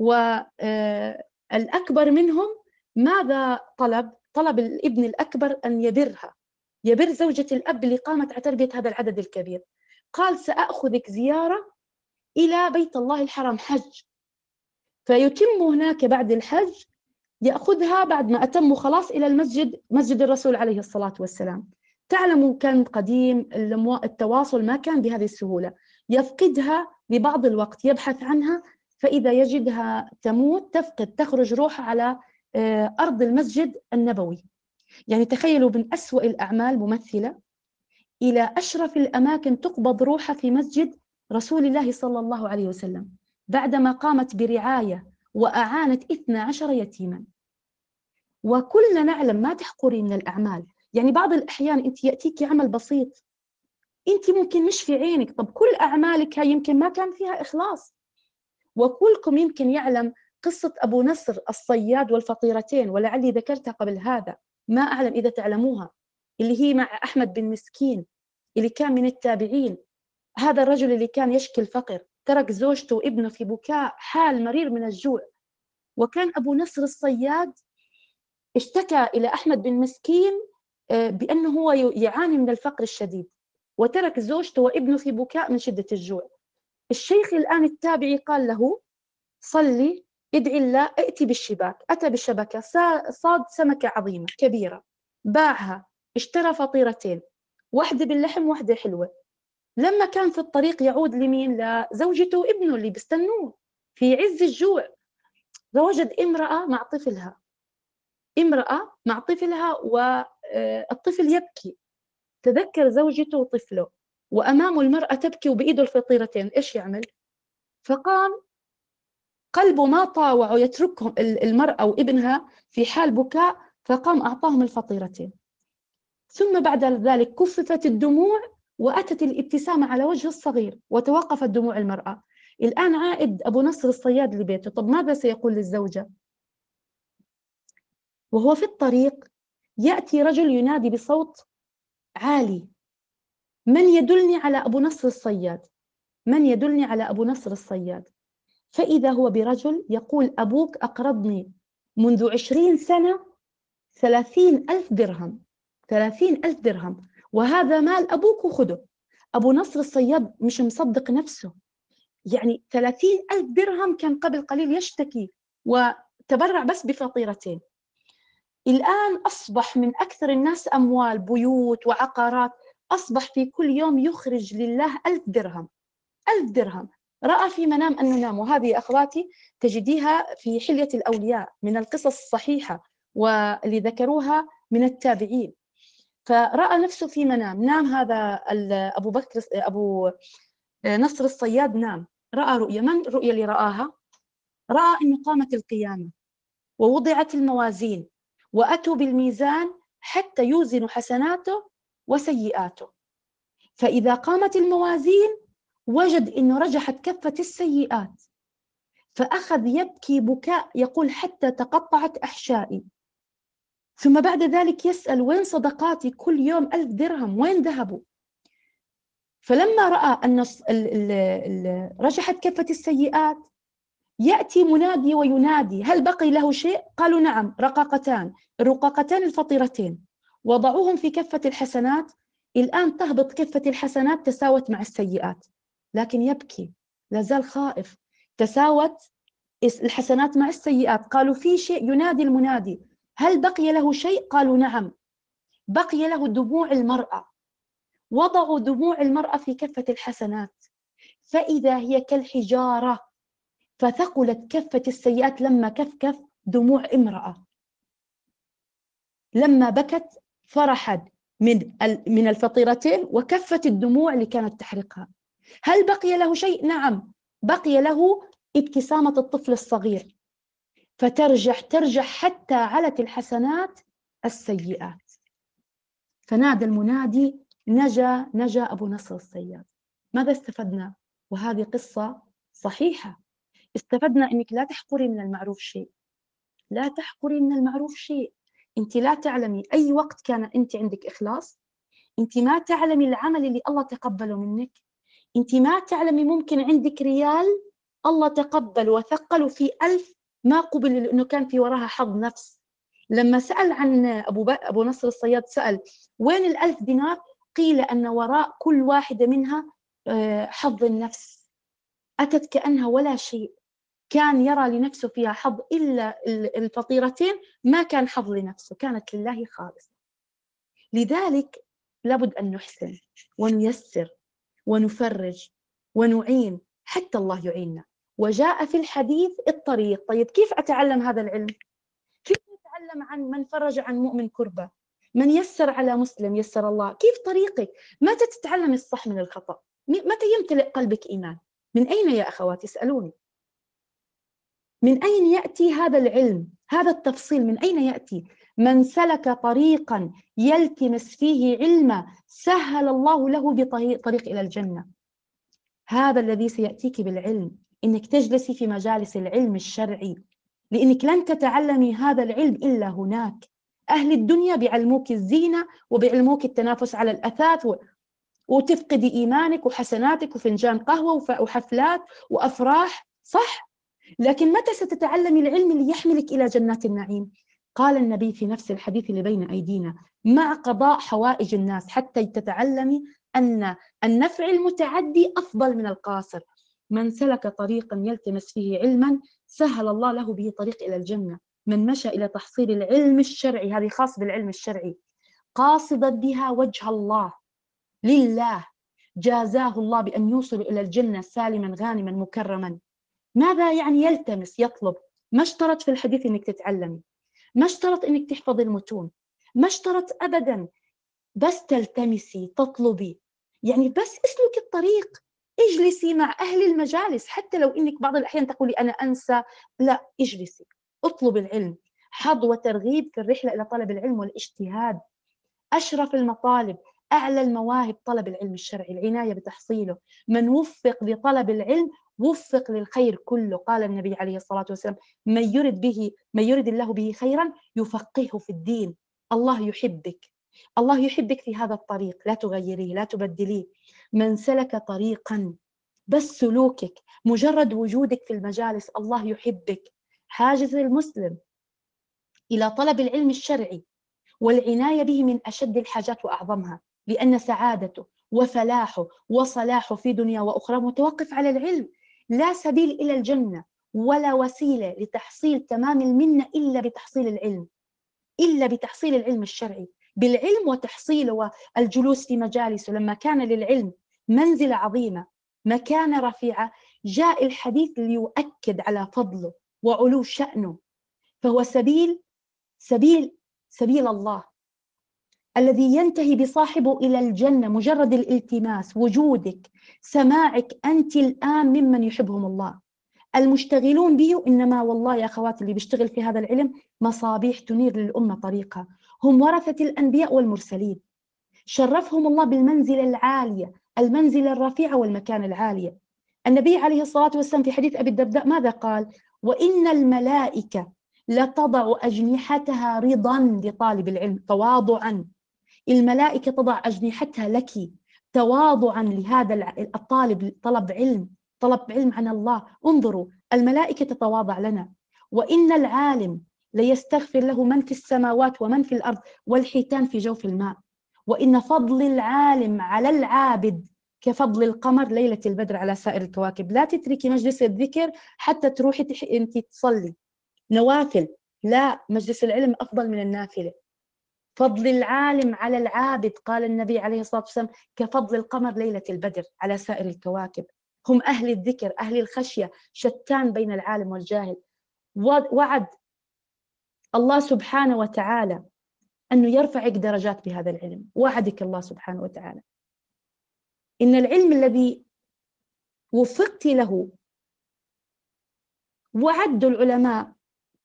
والأكبر منهم، ماذا طلب؟ طلب الابن الأكبر أن يبرها، يبر زوجة الأب اللي قامت على تربية هذا العدد الكبير. قال سأخذك زيارة إلى بيت الله الحرام، حج. فيتم هناك بعد الحج، يأخذها بعد ما أتموا خلاص إلى المسجد، مسجد الرسول عليه الصلاة والسلام. تعلموا كان قديم التواصل ما كان بهذه السهولة. يفقدها لبعض الوقت، يبحث عنها، فإذا يجدها تموت، تفقد، تخرج روحها على أرض المسجد النبوي. يعني تخيلوا، من أسوأ الأعمال ممثلة إلى أشرف الأماكن تقبض روحها في مسجد رسول الله صلى الله عليه وسلم، بعدما قامت برعاية وأعانت اثنا عشر يتيما. وكلنا نعلم، ما تحقري من الأعمال. يعني بعض الأحيان أنت يأتيك عمل بسيط، أنت ممكن مش في عينك، طب كل أعمالك هاي يمكن ما كان فيها إخلاص. وكلكم يمكن يعلم قصة أبو نصر الصياد والفطيرتين، ولعلي ذكرتها قبل هذا، ما أعلم إذا تعلموها، اللي هي مع أحمد بن مسكين اللي كان من التابعين. هذا الرجل اللي كان يشكي الفقر، ترك زوجته وابنه في بكاء، حال مرير من الجوع. وكان أبو نصر الصياد اشتكى إلى أحمد بن مسكين بأنه هو يعاني من الفقر الشديد، وترك زوجته وابنه في بكاء من شدة الجوع. الشيخ الآن التابعي قال له صلي، ادعي الله، ائتي بالشباك. أتى بالشبكة، صاد سمكة عظيمة كبيرة، باعها، اشترى فطيرتين، واحدة باللحم واحدة حلوة. لما كان في الطريق يعود لمين؟ لزوجته وابنه اللي بيستنوه في عز الجوع، وجد امرأة مع طفلها، امرأة مع طفلها، والطفل يبكي. تذكر زوجته وطفله، وأمامه المرأة تبكي وبإيده الفطيرتين، إيش يعمل؟ فقام قلبه ما طاوع يتركهم المرأة وابنها في حال بكاء، فقام أعطاهم الفطيرتين. ثم بعد ذلك كففت الدموع وأتت الابتسامة على وجه الصغير، وتوقفت دموع المرأة. الآن عائد أبو نصر الصياد لبيته، طب ماذا سيقول للزوجة؟ وهو في الطريق يأتي رجل ينادي بصوت عالي: من يدلني على أبو نصر الصياد؟ من يدلني على أبو نصر الصياد؟ فإذا هو برجل يقول: أبوك أقرضني منذ عشرين سنة ثلاثين ألف درهم، ثلاثين ألف درهم، وهذا مال أبوك وخده. أبو نصر الصياد مش مصدق نفسه، يعني ثلاثين ألف درهم كان قبل قليل يشتكي وتبرع بس بفطيرتين. الآن أصبح من أكثر الناس أموال، بيوت وعقارات، أصبح في كل يوم يخرج لله ألف درهم، ألف درهم. رأى في منام أنه نام، وهذه أخواتي تجديها في حلية الأولياء من القصص الصحيحة واللي ذكروها من التابعين. فرأى نفسه في منام، نام هذا أبو بكر أبو نصر الصياد، نام، رأى رؤيا. من الرؤيا اللي رآها؟ رأى أنه قامت القيامة ووضعت الموازين وأتوا بالميزان حتى يوزن حسناته وسيئاته. فإذا قامت الموازين وجد أنه رجحت كفة السيئات، فأخذ يبكي بكاء، يقول: حتى تقطعت أحشائي. ثم بعد ذلك يسأل وين صدقاتي كل يوم ألف درهم وين ذهبوا؟ فلما رأى أن رجحت كفة السيئات يأتي منادي وينادي هل بقي له شيء؟ قالوا نعم، رقاقتان، الرقاقتان الفطيرتين وضعوهم في كفة الحسنات. الآن تهبط كفة الحسنات تساوت مع السيئات، لكن يبكي، لازال خائف. تساوت الحسنات مع السيئات. قالوا في شيء، ينادي المنادي هل بقي له شيء؟ قالوا نعم، بقي له دموع المرأة. وضعوا دموع المرأة في كفة الحسنات فإذا هي كالحجارة، فثقلت كفة السيئات لما كفكف دموع امرأة. لما بكت فرحت من من الفطيرتين وكفت الدموع اللي كانت تحرقها. هل بقي له شيء؟ نعم، بقي له ابتسامة الطفل الصغير. فترجح ترجح حتى علت الحسنات السيئات. فنادى المنادي نجا نجا أبو نصر الصياد. ماذا استفدنا؟ وهذه قصة صحيحة. استفدنا أنك لا تحقري من المعروف شيء، لا تحقري من المعروف شيء. أنت لا تعلمي أي وقت كان أنت عندك إخلاص، أنت ما تعلمي العمل اللي الله تقبله منك، أنت ما تعلمي ممكن عندك ريال الله تقبل وثقل في ألف ما قبل لأنه كان في وراها حظ نفس. لما سأل عن أبو, أبو نصر الصياد سأل وين الألف دينار؟ قيل أن وراء كل واحدة منها حظ النفس، أتت كأنها ولا شيء. كان يرى لنفسه فيها حظ إلا الفطيرتين ما كان حظ لنفسه، كانت لله خالصة. لذلك لابد أن نحسن ونيسر ونفرج ونعين حتى الله يعيننا. وجاء في الحديث الطريق. طيب كيف أتعلم هذا العلم؟ كيف نتعلم عن من فرج عن مؤمن كربة، من يسر على مسلم يسر الله؟ كيف طريقك؟ متى تتعلم الصح من الخطأ؟ متى يمتلئ قلبك إيمان؟ من أين يا أخواتي؟ اسألوني، من أين يأتي هذا العلم؟ هذا التفصيل من أين يأتي؟ من سلك طريقا يلتمس فيه علما سهل الله له بطريق إلى الجنة. هذا الذي سيأتيك بالعلم، إنك تجلسي في مجالس العلم الشرعي، لأنك لن تتعلمي هذا العلم إلا هناك. أهل الدنيا بيعلموك الزينة وبيعلموك التنافس على الأثاث و... وتفقدي إيمانك وحسناتك وفنجان قهوة وحفلات وأفراح، صح؟ لكن متى ستتعلمي العلم اللي يحملك إلى جنات النعيم؟ قال النبي في نفس الحديث اللي بين أيدينا مع قضاء حوائج الناس، حتى تتعلمي أن النفع المتعدي أفضل من القاصر. من سلك طريقا يلتمس فيه علما سهل الله له به طريق إلى الجنة. من مشى إلى تحصيل العلم الشرعي، هذه خاص بالعلم الشرعي، قاصدا بها وجه الله لله، جازاه الله بأن يوصل إلى الجنة سالما غانما مكرما. ماذا يعني يلتمس؟ يطلب. ما اشترط في الحديث انك تتعلمي، ما اشترط انك تحفظي المتون، ما اشترط ابدا، بس تلتمسي تطلبي. يعني بس اسلكي الطريق، اجلسي مع اهل المجالس، حتى لو انك بعض الاحيان تقولي انا انسى، لا، اجلسي اطلب العلم. حظ وترغيب في الرحله الى طلب العلم والاجتهاد. اشرف المطالب، اعلى المواهب طلب العلم الشرعي، العنايه بتحصيله. من وفق لطلب العلم وفق للخير كله. قال النبي عليه الصلاة والسلام من يرد به من يرد الله به خيرا يفقهه في الدين. الله يحبك، الله يحبك في هذا الطريق، لا تغيريه لا تبدليه. من سلك طريقا، بس سلوكك مجرد وجودك في المجالس الله يحبك. حاجز المسلم إلى طلب العلم الشرعي والعناية به من أشد الحاجات وأعظمها، لأن سعادته وفلاحه وصلاحه في دنيا وأخرى متوقف على العلم. لا سبيل إلى الجنة ولا وسيلة لتحصيل تمام المنة إلا بتحصيل العلم، إلا بتحصيل العلم الشرعي. بالعلم وتحصيله والجلوس في مجالسه. لما كان للعلم منزلة عظيمة مكانة رفيعة، جاء الحديث ليؤكد على فضله وعلو شأنه. فهو سبيل سبيل سبيل الله الذي ينتهي بصاحبه إلى الجنة. مجرد الالتماس، وجودك، سماعك، أنت الآن ممن يحبهم الله. المشتغلون به إنما والله يا أخوات اللي بيشتغل في هذا العلم مصابيح تنير للأمة طريقها، هم ورثة الأنبياء والمرسلين. شرفهم الله بالمنزلة العالية، المنزلة الرفيعة والمكان العالية. النبي عليه الصلاة والسلام في حديث أبي الدرداء ماذا قال؟ وإن الملائكة لتضع أجنحتها رضا لطالب العلم، تواضعا. الملائكة تضع أجنحتها لك تواضعا لهذا الطالب، طلب علم، طلب علم عن الله. انظروا، الملائكة تتواضع لنا. وإن العالم ليستغفر له من في السماوات ومن في الأرض والحيتان في جوف الماء. وإن فضل العالم على العابد كفضل القمر ليلة البدر على سائر الكواكب. لا تتركي مجلس الذكر حتى تروحي انت تصلي نوافل، لا، مجلس العلم أفضل من النافلة. فضل العالم على العابد، قال النبي عليه الصلاة والسلام، كفضل القمر ليلة البدر على سائر الكواكب. هم أهل الذكر، أهل الخشية، شتان بين العالم والجاهل. وعد الله سبحانه وتعالى أنه يرفعك درجات بهذا العلم، وعدك الله سبحانه وتعالى. إن العلم الذي وفقت له، وعد العلماء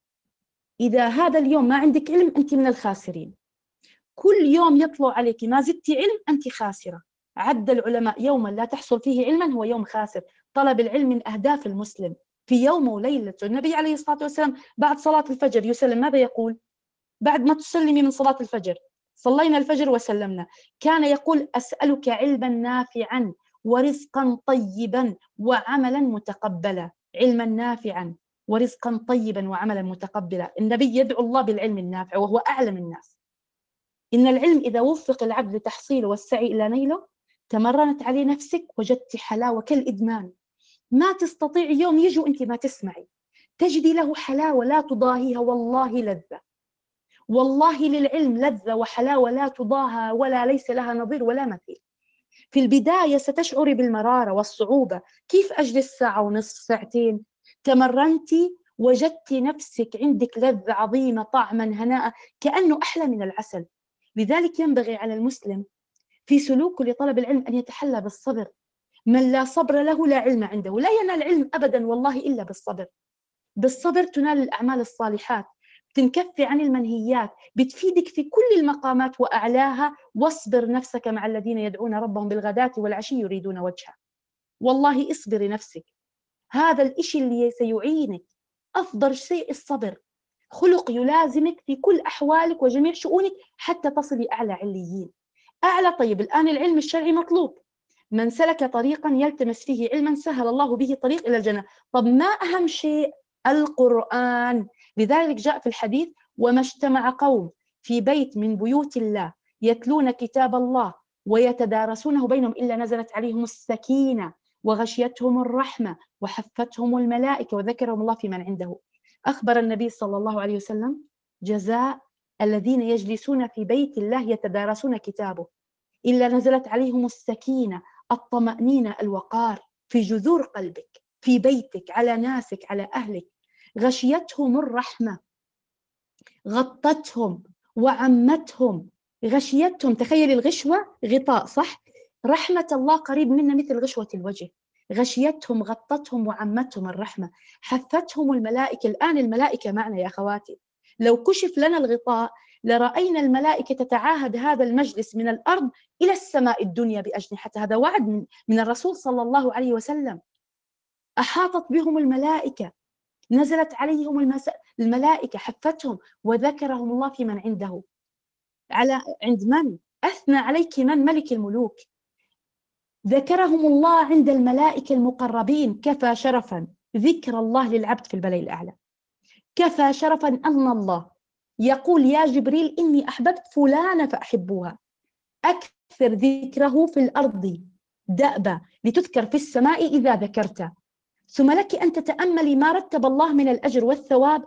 إذا هذا اليوم ما عندك علم أنت من الخاسرين. كل يوم يطلع عليك ما زدت علم أنت خاسرة. عد العلماء يوما لا تحصل فيه علما هو يوم خاسر. طلب العلم من أهداف المسلم في يوم وليلة. النبي عليه الصلاة والسلام بعد صلاة الفجر يسلم، ماذا يقول؟ بعد ما تسلمي من صلاة الفجر، صلينا الفجر وسلمنا، كان يقول: أسألك علما نافعا ورزقا طيبا وعملا متقبلا. علما نافعا ورزقا طيبا وعملا متقبلا. النبي يدعو الله بالعلم النافع وهو أعلم الناس. إن العلم إذا وفق العبد لتحصيله والسعي إلى نيله، تمرنت عليه نفسك، وجدت حلاوة كالإدمان. ما تستطيع يوم يجي وأنت ما تسمعي، تجدي له حلاوة لا تضاهيها. والله لذة، والله للعلم لذة وحلاوة لا تضاهى ولا ليس لها نظير ولا مثيل. في البداية ستشعري بالمرارة والصعوبة. كيف أجلس ساعة ونصف، ساعتين؟ تمرنتي، وجدت نفسك عندك لذة عظيمة، طعما، هناء، كأنه أحلى من العسل. لذلك ينبغي على المسلم في سلوكه لطلب العلم أن يتحلى بالصبر. من لا صبر له لا علم عنده. لا ينال علم أبدا والله إلا بالصبر. بالصبر تنال الأعمال الصالحات، تنكفي عن المنهيات، بتفيدك في كل المقامات وأعلاها. واصبر نفسك مع الذين يدعون ربهم بالغداة والعشي يريدون وجهه. والله اصبري نفسك، هذا الإشي اللي سيعينك. أفضل شيء الصبر، خلق يلازمك في كل أحوالك وجميع شؤونك حتى تصلي أعلى عليين. أعلى. طيب الآن العلم الشرعي مطلوب. من سلك طريقا يلتمس فيه علما سهل الله به طريق إلى الجنة. طب ما أهم شيء؟ القرآن. لذلك جاء في الحديث: وما اجتمع قوم في بيت من بيوت الله يتلون كتاب الله ويتدارسونه بينهم إلا نزلت عليهم السكينة وغشيتهم الرحمة وحفتهم الملائكة وذكرهم الله في من عنده. أخبر النبي صلى الله عليه وسلم جزاء الذين يجلسون في بيت الله يتدارسون كتابه: إلا نزلت عليهم السكينة، الطمأنينة، الوقار في جذور قلبك، في بيتك، على ناسك، على أهلك. غشيتهم الرحمة، غطتهم وعمتهم. غشيتهم، تخيل الغشوة غطاء، صح؟ رحمة الله قريب منا مثل غشوة الوجه. غشيتهم، غطتهم وعمتهم الرحمة. حفتهم الملائكة. الآن الملائكة معنا يا أخواتي. لو كشف لنا الغطاء لرأينا الملائكة تتعاهد هذا المجلس من الأرض إلى السماء الدنيا بأجنحتها. هذا وعد من, من الرسول صلى الله عليه وسلم. أحاطت بهم الملائكة، نزلت عليهم المس... الملائكة، حفتهم وذكرهم الله في من عنده. على عند من؟ أثنى عليك من؟ ملك الملوك. ذكرهم الله عند الملائكة المقربين. كفى شرفا ذكر الله للعبد في الملأ الأعلى. كفى شرفا أن الله يقول: يا جبريل إني أحببت فلانة فأحبوها. أكثر ذكره في الأرض دأبا لتذكر في السماء إذا ذكرت. ثم لك أن تتأملي ما رتب الله من الأجر والثواب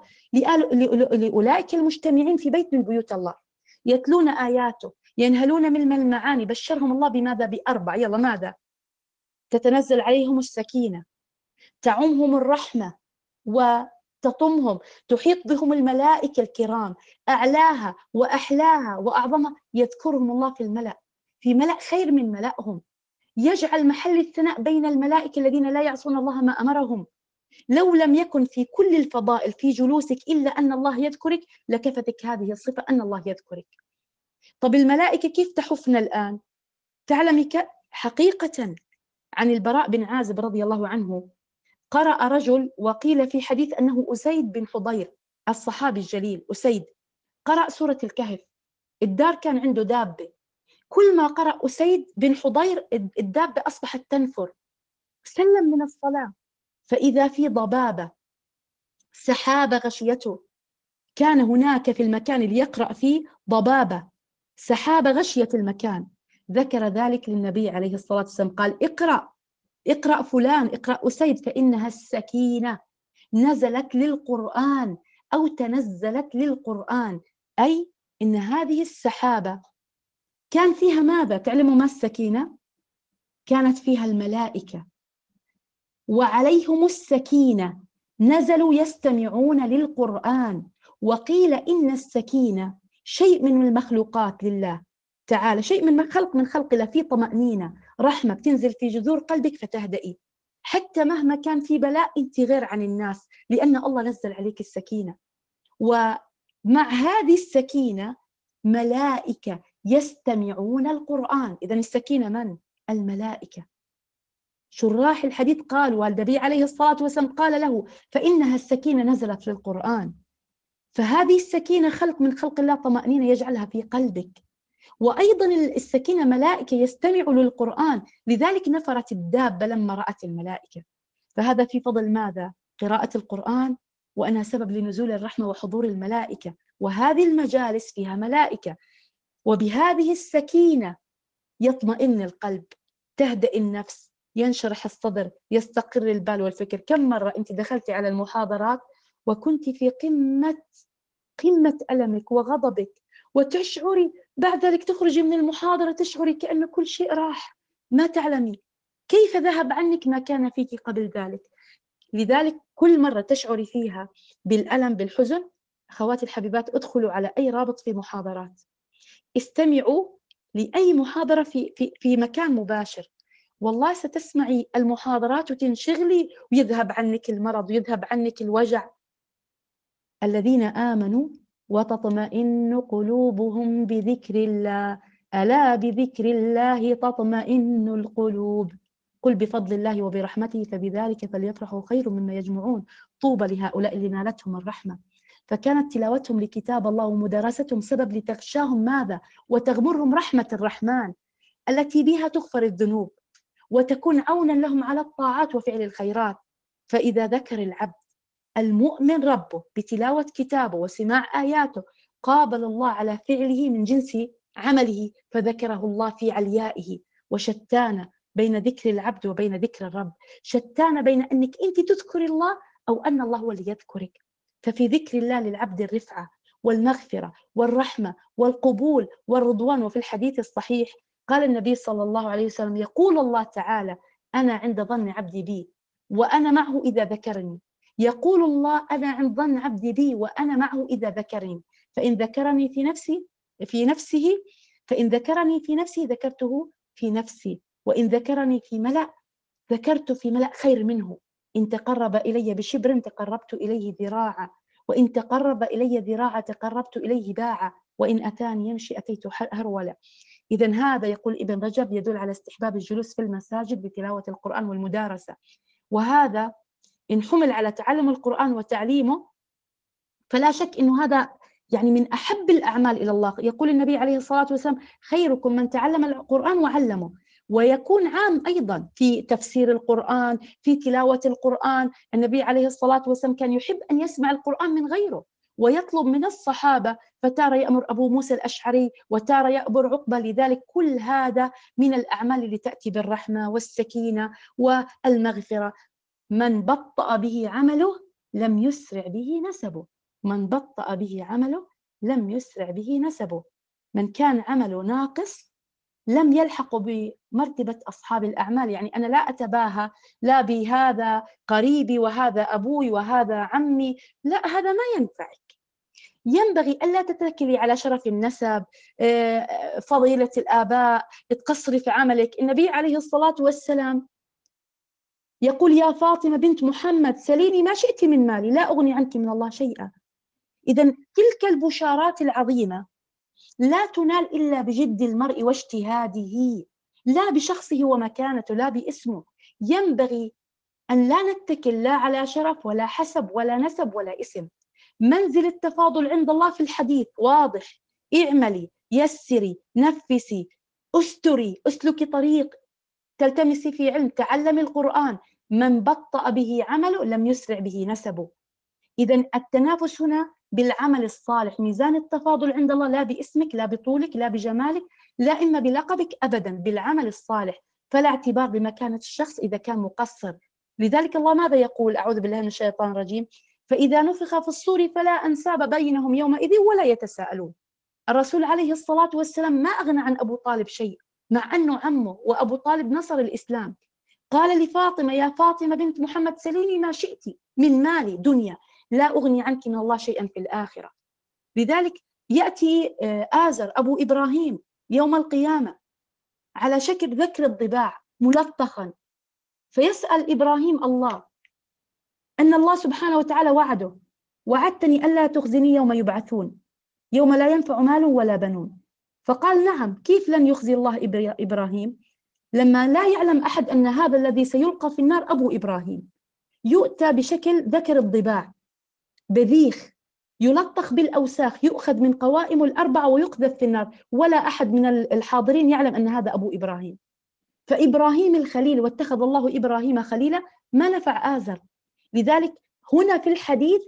لأولئك المجتمعين في بيت من بيوت الله، يتلون آياته، ينهلون من المعاني. بشرهم الله بماذا؟ بأربع. يلا ماذا؟ تتنزل عليهم السكينة، تعمهم الرحمة وتطمهم، تحيط بهم الملائكة الكرام، أعلاها وأحلاها وأعظمها. يذكرهم الله في الملأ، في ملأ خير من ملأهم. يجعل محل الثناء بين الملائكة الذين لا يعصون الله ما أمرهم. لو لم يكن في كل الفضائل في جلوسك إلا أن الله يذكرك لكفتك هذه الصفة أن الله يذكرك. طب الملائكة كيف تحفنا الآن؟ تعلمي حقيقة عن البراء بن عازب رضي الله عنه، قرأ رجل وقيل في حديث أنه أسيد بن حضير، الصحابي الجليل أسيد قرأ سورة الكهف، الدار كان عنده دابة، كل ما قرأ أسيد بن حضير الدابة أصبحت تنفر، سلم من الصلاة فإذا في ضبابة سحابة غشيته، كان هناك في المكان اللي يقرأ فيه ضبابة سحابة غشيت المكان، ذكر ذلك للنبي عليه الصلاة والسلام قال اقرأ اقرأ فلان اقرأ أسيد فإنها السكينة نزلت للقرآن أو تنزلت للقرآن، أي إن هذه السحابة كان فيها ماذا؟ تعلموا ما السكينة؟ كانت فيها الملائكة وعليهم السكينة نزلوا يستمعون للقرآن، وقيل إن السكينة شيء من المخلوقات لله تعالى، شيء من خلق من خلق الله، فيه طمأنينة رحمة بتنزل في جذور قلبك فتهدئي، حتى مهما كان في بلاء أنت غير عن الناس لأن الله نزل عليك السكينة. ومع هذه السكينة ملائكة يستمعون القرآن، إذن السكينة من؟ الملائكة. شراح الحديث قال والنبي عليه الصلاة والسلام قال له فإنها السكينة نزلت للقرآن، فهذه السكينة خلق من خلق الله طمأنينة يجعلها في قلبك، وأيضا السكينة ملائكة يستمعوا للقرآن، لذلك نفرت الدابة لما رأت الملائكة. فهذا في فضل ماذا؟ قراءة القرآن، وأنها سبب لنزول الرحمة وحضور الملائكة، وهذه المجالس فيها ملائكة، وبهذه السكينة يطمئن القلب، تهدأ النفس، ينشرح الصدر، يستقر البال والفكر. كم مرة أنت دخلتي على المحاضرات وكنت في قمة قمة ألمك وغضبك، وتشعري بعد ذلك تخرجي من المحاضرة تشعري كأن كل شيء راح، ما تعلمي كيف ذهب عنك ما كان فيك قبل ذلك. لذلك كل مرة تشعري فيها بالألم بالحزن، أخواتي الحبيبات ادخلوا على أي رابط في محاضرات، استمعوا لأي محاضرة في, في, في مكان مباشر، والله ستسمعي المحاضرات وتنشغلي ويذهب عنك المرض ويذهب عنك الوجع. الذين آمنوا وتطمئن قلوبهم بذكر الله ألا بذكر الله تطمئن القلوب. قل بفضل الله وبرحمته فبذلك فليفرحوا خير مما يجمعون. طوبى لهؤلاء اللي نالتهم الرحمة، فكانت تلاوتهم لكتاب الله ومدارستهم سبب لتغشاهم ماذا؟ وتغمرهم رحمة الرحمن التي بها تغفر الذنوب وتكون عونا لهم على الطاعات وفعل الخيرات. فإذا ذكر العبد المؤمن ربه بتلاوة كتابه وسماع آياته قابل الله على فعله من جنس عمله، فذكره الله في عليائه. وشتان بين ذكر العبد وبين ذكر الرب، شتان بين أنك أنت تذكر الله أو أن الله هو اللي يذكرك. ففي ذكر الله للعبد الرفعة والمغفرة والرحمة والقبول والرضوان. وفي الحديث الصحيح قال النبي صلى الله عليه وسلم يقول الله تعالى أنا عند ظن عبدي بي وأنا معه إذا ذكرني. يقول الله أنا عند ظن عبدي بي وأنا معه إذا ذكرني، فإن ذكرني في نفسي في نفسه فإن ذكرني في نفسي ذكرته في نفسي، وإن ذكرني في ملأ ذكرت في ملأ خير منه. إن تقرب إلي بشبر تقربت إليه ذراعا، وإن تقرب إلي ذراعا تقربت إليه باعا، وإن أتاني يمشي أتيت هرولا. إذن هذا يقول ابن رجب يدل على استحباب الجلوس في المساجد بتلاوة القرآن والمدارسة، وهذا إن حمل على تعلم القرآن وتعليمه فلا شك أنه هذا يعني من أحب الأعمال إلى الله. يقول النبي عليه الصلاة والسلام خيركم من تعلم القرآن وعلمه. ويكون عام أيضا في تفسير القرآن، في تلاوة القرآن. النبي عليه الصلاة والسلام كان يحب أن يسمع القرآن من غيره ويطلب من الصحابة، فتارة يأمر أبو موسى الأشعري وتارة يأمر عقبة. لذلك كل هذا من الأعمال اللي تأتي بالرحمة والسكينة والمغفرة. من بطأ به عمله لم يسرع به نسبه، من بطأ به عمله لم يسرع به نسبه. من كان عمله ناقص لم يلحق بمرتبة أصحاب الأعمال. يعني أنا لا أتباهى لا بهذا قريبي وهذا أبوي وهذا عمي، لا، هذا ما ينفعك. ينبغي ألا تتكلي على شرف النسب، فضيلة الآباء، تقصري في عملك. النبي عليه الصلاة والسلام يقول يا فاطمة بنت محمد سليني ما شئت من مالي لا أغني عنك من الله شيئا. إذن تلك البشارات العظيمة لا تنال إلا بجد المرء واجتهاده، لا بشخصه ومكانته، لا باسمه. ينبغي أن لا نتكل لا على شرف ولا حسب ولا نسب ولا اسم، منزل التفاضل عند الله في الحديث واضح: اعملي، يسري، نفسي، استري، اسلكي طريق، تلتمسي في علم، تعلمي القرآن. من بطأ به عمله لم يسرع به نسبه. إذا التنافس هنا بالعمل الصالح، ميزان التفاضل عند الله لا باسمك، لا بطولك، لا بجمالك، لا إما بلقبك، أبدا بالعمل الصالح. فلا اعتبار بمكانة الشخص إذا كان مقصر. لذلك الله ماذا يقول؟ أعوذ بالله من الشيطان الرجيم: فإذا نفخ في الصور فلا أنساب بينهم يومئذ ولا يتساءلون. الرسول عليه الصلاة والسلام ما أغنى عن أبو طالب شيء، مع أنه عمه، وأبو طالب نصر الإسلام. قال لفاطمة: يا فاطمة بنت محمد سليني ما شئت من مالي دنيا، لا أغني عنك من الله شيئا في الآخرة. لذلك يأتي آزر أبو إبراهيم يوم القيامة على شكل ذكر الضباع ملطخا، فيسأل إبراهيم الله أن الله سبحانه وتعالى وعده: وعدتني ألا تخزني يوم يبعثون يوم لا ينفع مال ولا بنون. فقال: نعم، كيف لن يخزي الله إبراهيم لما لا يعلم أحد أن هذا الذي سيلقى في النار أبو إبراهيم؟ يؤتى بشكل ذكر الضباع، بذيخ يلطخ بالأوساخ، يؤخذ من قوائم الأربعة ويقذف في النار، ولا أحد من الحاضرين يعلم أن هذا أبو إبراهيم. فإبراهيم الخليل، واتخذ الله إبراهيم خليلا، ما نفع آزر. لذلك هنا في الحديث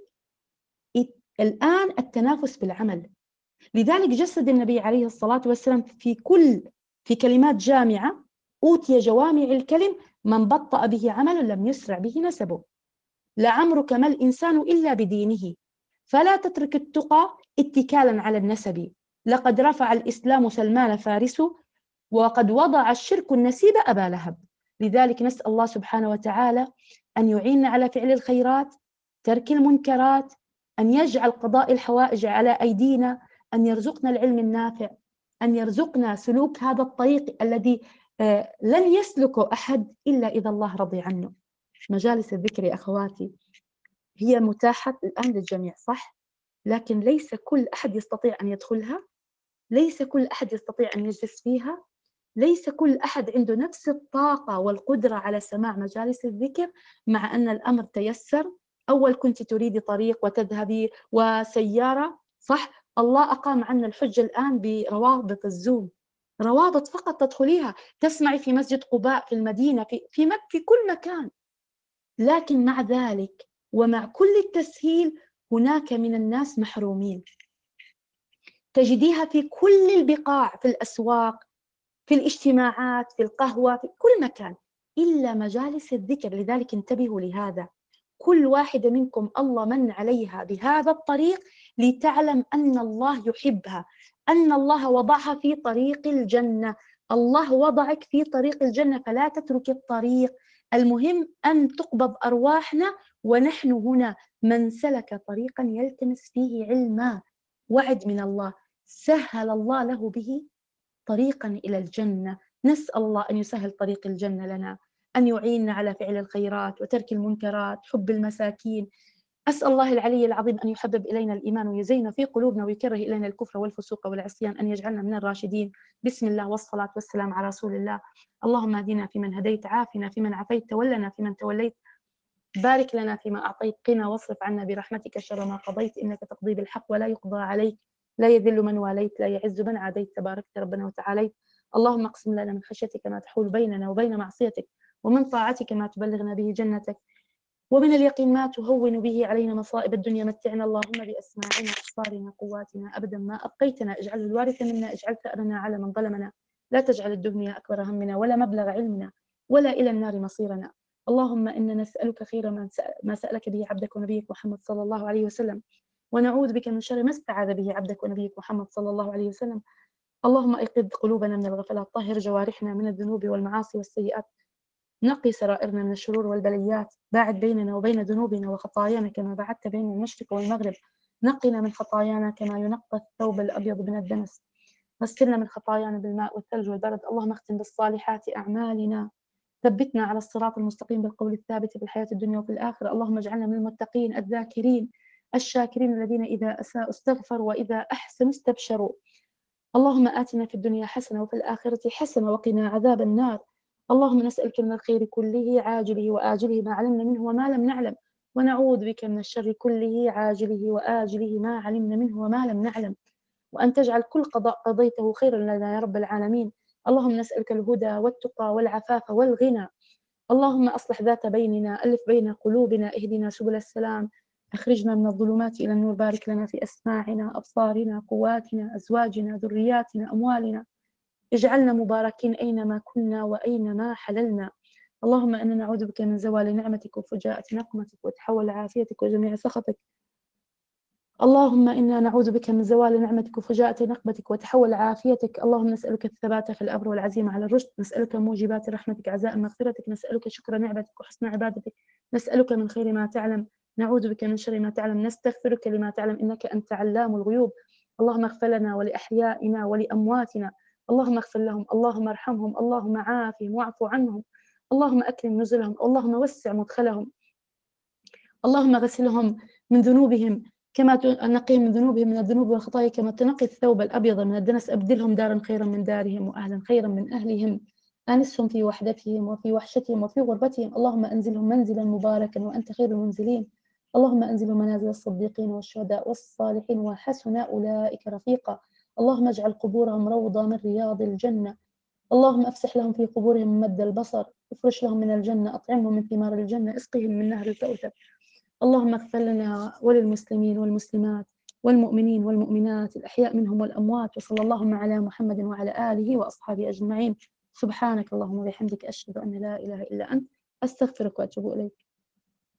الآن التنافس بالعمل. لذلك جسد النبي عليه الصلاة والسلام في كل في كلمات جامعة: أوتي جوامع الكلم، من بطأ به عمل لم يسرع به نسبه. لعمرك ما الإنسان إلا بدينه، فلا تترك التقى اتكالا على النسب. لقد رفع الإسلام سلمان فارس، وقد وضع الشرك النسيب أبا لهب. لذلك نسأل الله سبحانه وتعالى أن يعيننا على فعل الخيرات، ترك المنكرات، أن يجعل قضاء الحوائج على أيدينا، أن يرزقنا العلم النافع، أن يرزقنا سلوك هذا الطريق الذي لن يسلكه أحد إلا إذا الله رضي عنه. مجالس الذكر يا أخواتي هي متاحة الآن للجميع، صح؟ لكن ليس كل أحد يستطيع أن يدخلها، ليس كل أحد يستطيع أن يجلس فيها، ليس كل أحد عنده نفس الطاقة والقدرة على سماع مجالس الذكر. مع أن الأمر تيسر. أول كنت تريدي طريق وتذهبي وسيارة، صح؟ الله أقام عنا الحجة الآن بروابط الزوم، روابط فقط تدخليها تسمعي في مسجد قباء في المدينة، في في مكة، في كل مكان. لكن مع ذلك ومع كل التسهيل هناك من الناس محرومين، تجديها في كل البقاع، في الأسواق، في الاجتماعات، في القهوة، في كل مكان، إلا مجالس الذكر. لذلك انتبهوا لهذا. كل واحدة منكم الله من عليها بهذا الطريق لتعلم أن الله يحبها، أن الله وضعها في طريق الجنة. الله وضعك في طريق الجنة، فلا تترك الطريق. المهم أن تقبض أرواحنا ونحن هنا. من سلك طريقا يلتمس فيه علما، وعد من الله، سهل الله له به طريقا إلى الجنة. نسأل الله أن يسهل طريق الجنة لنا، أن يعيننا على فعل الخيرات وترك المنكرات، حب المساكين. أسأل الله العلي العظيم أن يحبب إلينا الإيمان ويزين في قلوبنا ويكره إلينا الكفر والفسوق والعصيان، أن يجعلنا من الراشدين. بسم الله والصلاة والسلام على رسول الله. اللهم اهدنا فيمن هديت، عافنا فيمن عافيت، تولنا فيمن توليت، بارك لنا فيما أعطيت، قنا واصرف عنا برحمتك شر ما قضيت، إنك تقضي بالحق ولا يقضى عليك، لا يذل من واليت، لا يعز من عاديت، تباركت ربنا وتعاليت. اللهم اقسم لنا من خشيتك ما تحول بيننا وبين معصيتك، ومن طاعتك ما تبلغنا به جنتك، ومن اليقين ما تهون به علينا مصائب الدنيا. متعنا اللهم بأسماعنا، أبصارنا، قواتنا أبدا ما أبقيتنا، اجعله الوارث منا، اجعل ثأرنا على من ظلمنا، لا تجعل الدنيا أكبر همنا ولا مبلغ علمنا ولا إلى النار مصيرنا. اللهم إنا نسألك خير ما سألك به عبدك ونبيك محمد صلى الله عليه وسلم، ونعوذ بك من شر ما استعاذ به عبدك ونبيك محمد صلى الله عليه وسلم. اللهم أيقظ قلوبنا من الغفلات، طهر جوارحنا من الذنوب والمعاصي والسيئات، نقي سرائرنا من الشرور والبليات، باعد بيننا وبين ذنوبنا وخطايانا كما بعدت بين المشرق والمغرب. نقنا من خطايانا كما ينقى الثوب الأبيض من الدنس، غسلنا من خطايانا بالماء والثلج والبرد. اللهم اختم بالصالحات أعمالنا، ثبتنا على الصراط المستقيم بالقول الثابت في الحياة الدنيا وفي الآخرة. اللهم اجعلنا من المتقين الذاكرين الشاكرين الذين إذا أساءوا استغفروا وإذا أحسنوا استبشروا. اللهم آتنا في الدنيا حسنة وفي الآخرة حسنة وقنا عذاب النار. اللهم نسألك من الخير كله عاجله وآجله ما علمنا منه وما لم نعلم، ونعوذ بك من الشر كله عاجله وآجله ما علمنا منه وما لم نعلم، وأن تجعل كل قضاء قضيته خيرا لنا يا رب العالمين. اللهم نسألك الهدى والتقى والعفاف والغنى. اللهم أصلح ذات بيننا، ألف بين قلوبنا، اهدنا سبل السلام، أخرجنا من الظلمات إلى النور، بارك لنا في أسماعنا، أبصارنا، قواتنا، أزواجنا، ذرياتنا، أموالنا، اجعلنا مباركين أينما كنا وأينما حللنا. اللهم إنا نعوذ بك من زوال نعمتك وفجاءة نقمتك وتحول عافيتك وجميع سخطك. اللهم إنا نعوذ بك من زوال نعمتك وفجاءة نقمتك وتحول عافيتك. اللهم نسألك الثبات في الأمر والعزيمة على الرشد، نسألك موجبات رحمتك عزاء مغفرتك، نسألك شكر نعمتك وحسن عبادتك، نسألك من خير ما تعلم، نعوذ بك من شر ما تعلم، نستغفرك لما تعلم إنك أنت علام الغيوب. اللهم اغفر لنا ولأحيائنا ولأمواتنا، اللهم اغفر لهم، اللهم ارحمهم، اللهم عافهم واعف عنهم، اللهم أكرم نزلهم، اللهم وسع مدخلهم، اللهم غسلهم من ذنوبهم كما تنقي من ذنوبهم من الذنوب والخطايا كما تنقي الثوب الأبيض من الدنس، أبدلهم دارا خيرا من دارهم وأهلا خيرا من أهلهم، آنسهم في وحدتهم وفي وحشتهم وفي غربتهم. اللهم أنزلهم منزلا مباركا وأنت خير المنزلين. اللهم أنزلهم منازل الصديقين والشهداء والصالحين وحسن أولئك رفيقا. اللهم اجعل قبورهم روضة من رياض الجنة. اللهم افسح لهم في قبورهم مد البصر، افرش لهم من الجنة، أطعمهم من ثمار الجنة، اسقهم من نهر الكوثر. اللهم اغفر لنا وللمسلمين والمسلمات والمؤمنين والمؤمنات الأحياء منهم والأموات، وصلى اللهم على محمد وعلى آله وأصحابه أجمعين. سبحانك اللهم وبحمدك، أشهد أن لا إله إلا أنت، أستغفرك وأتوب إليك.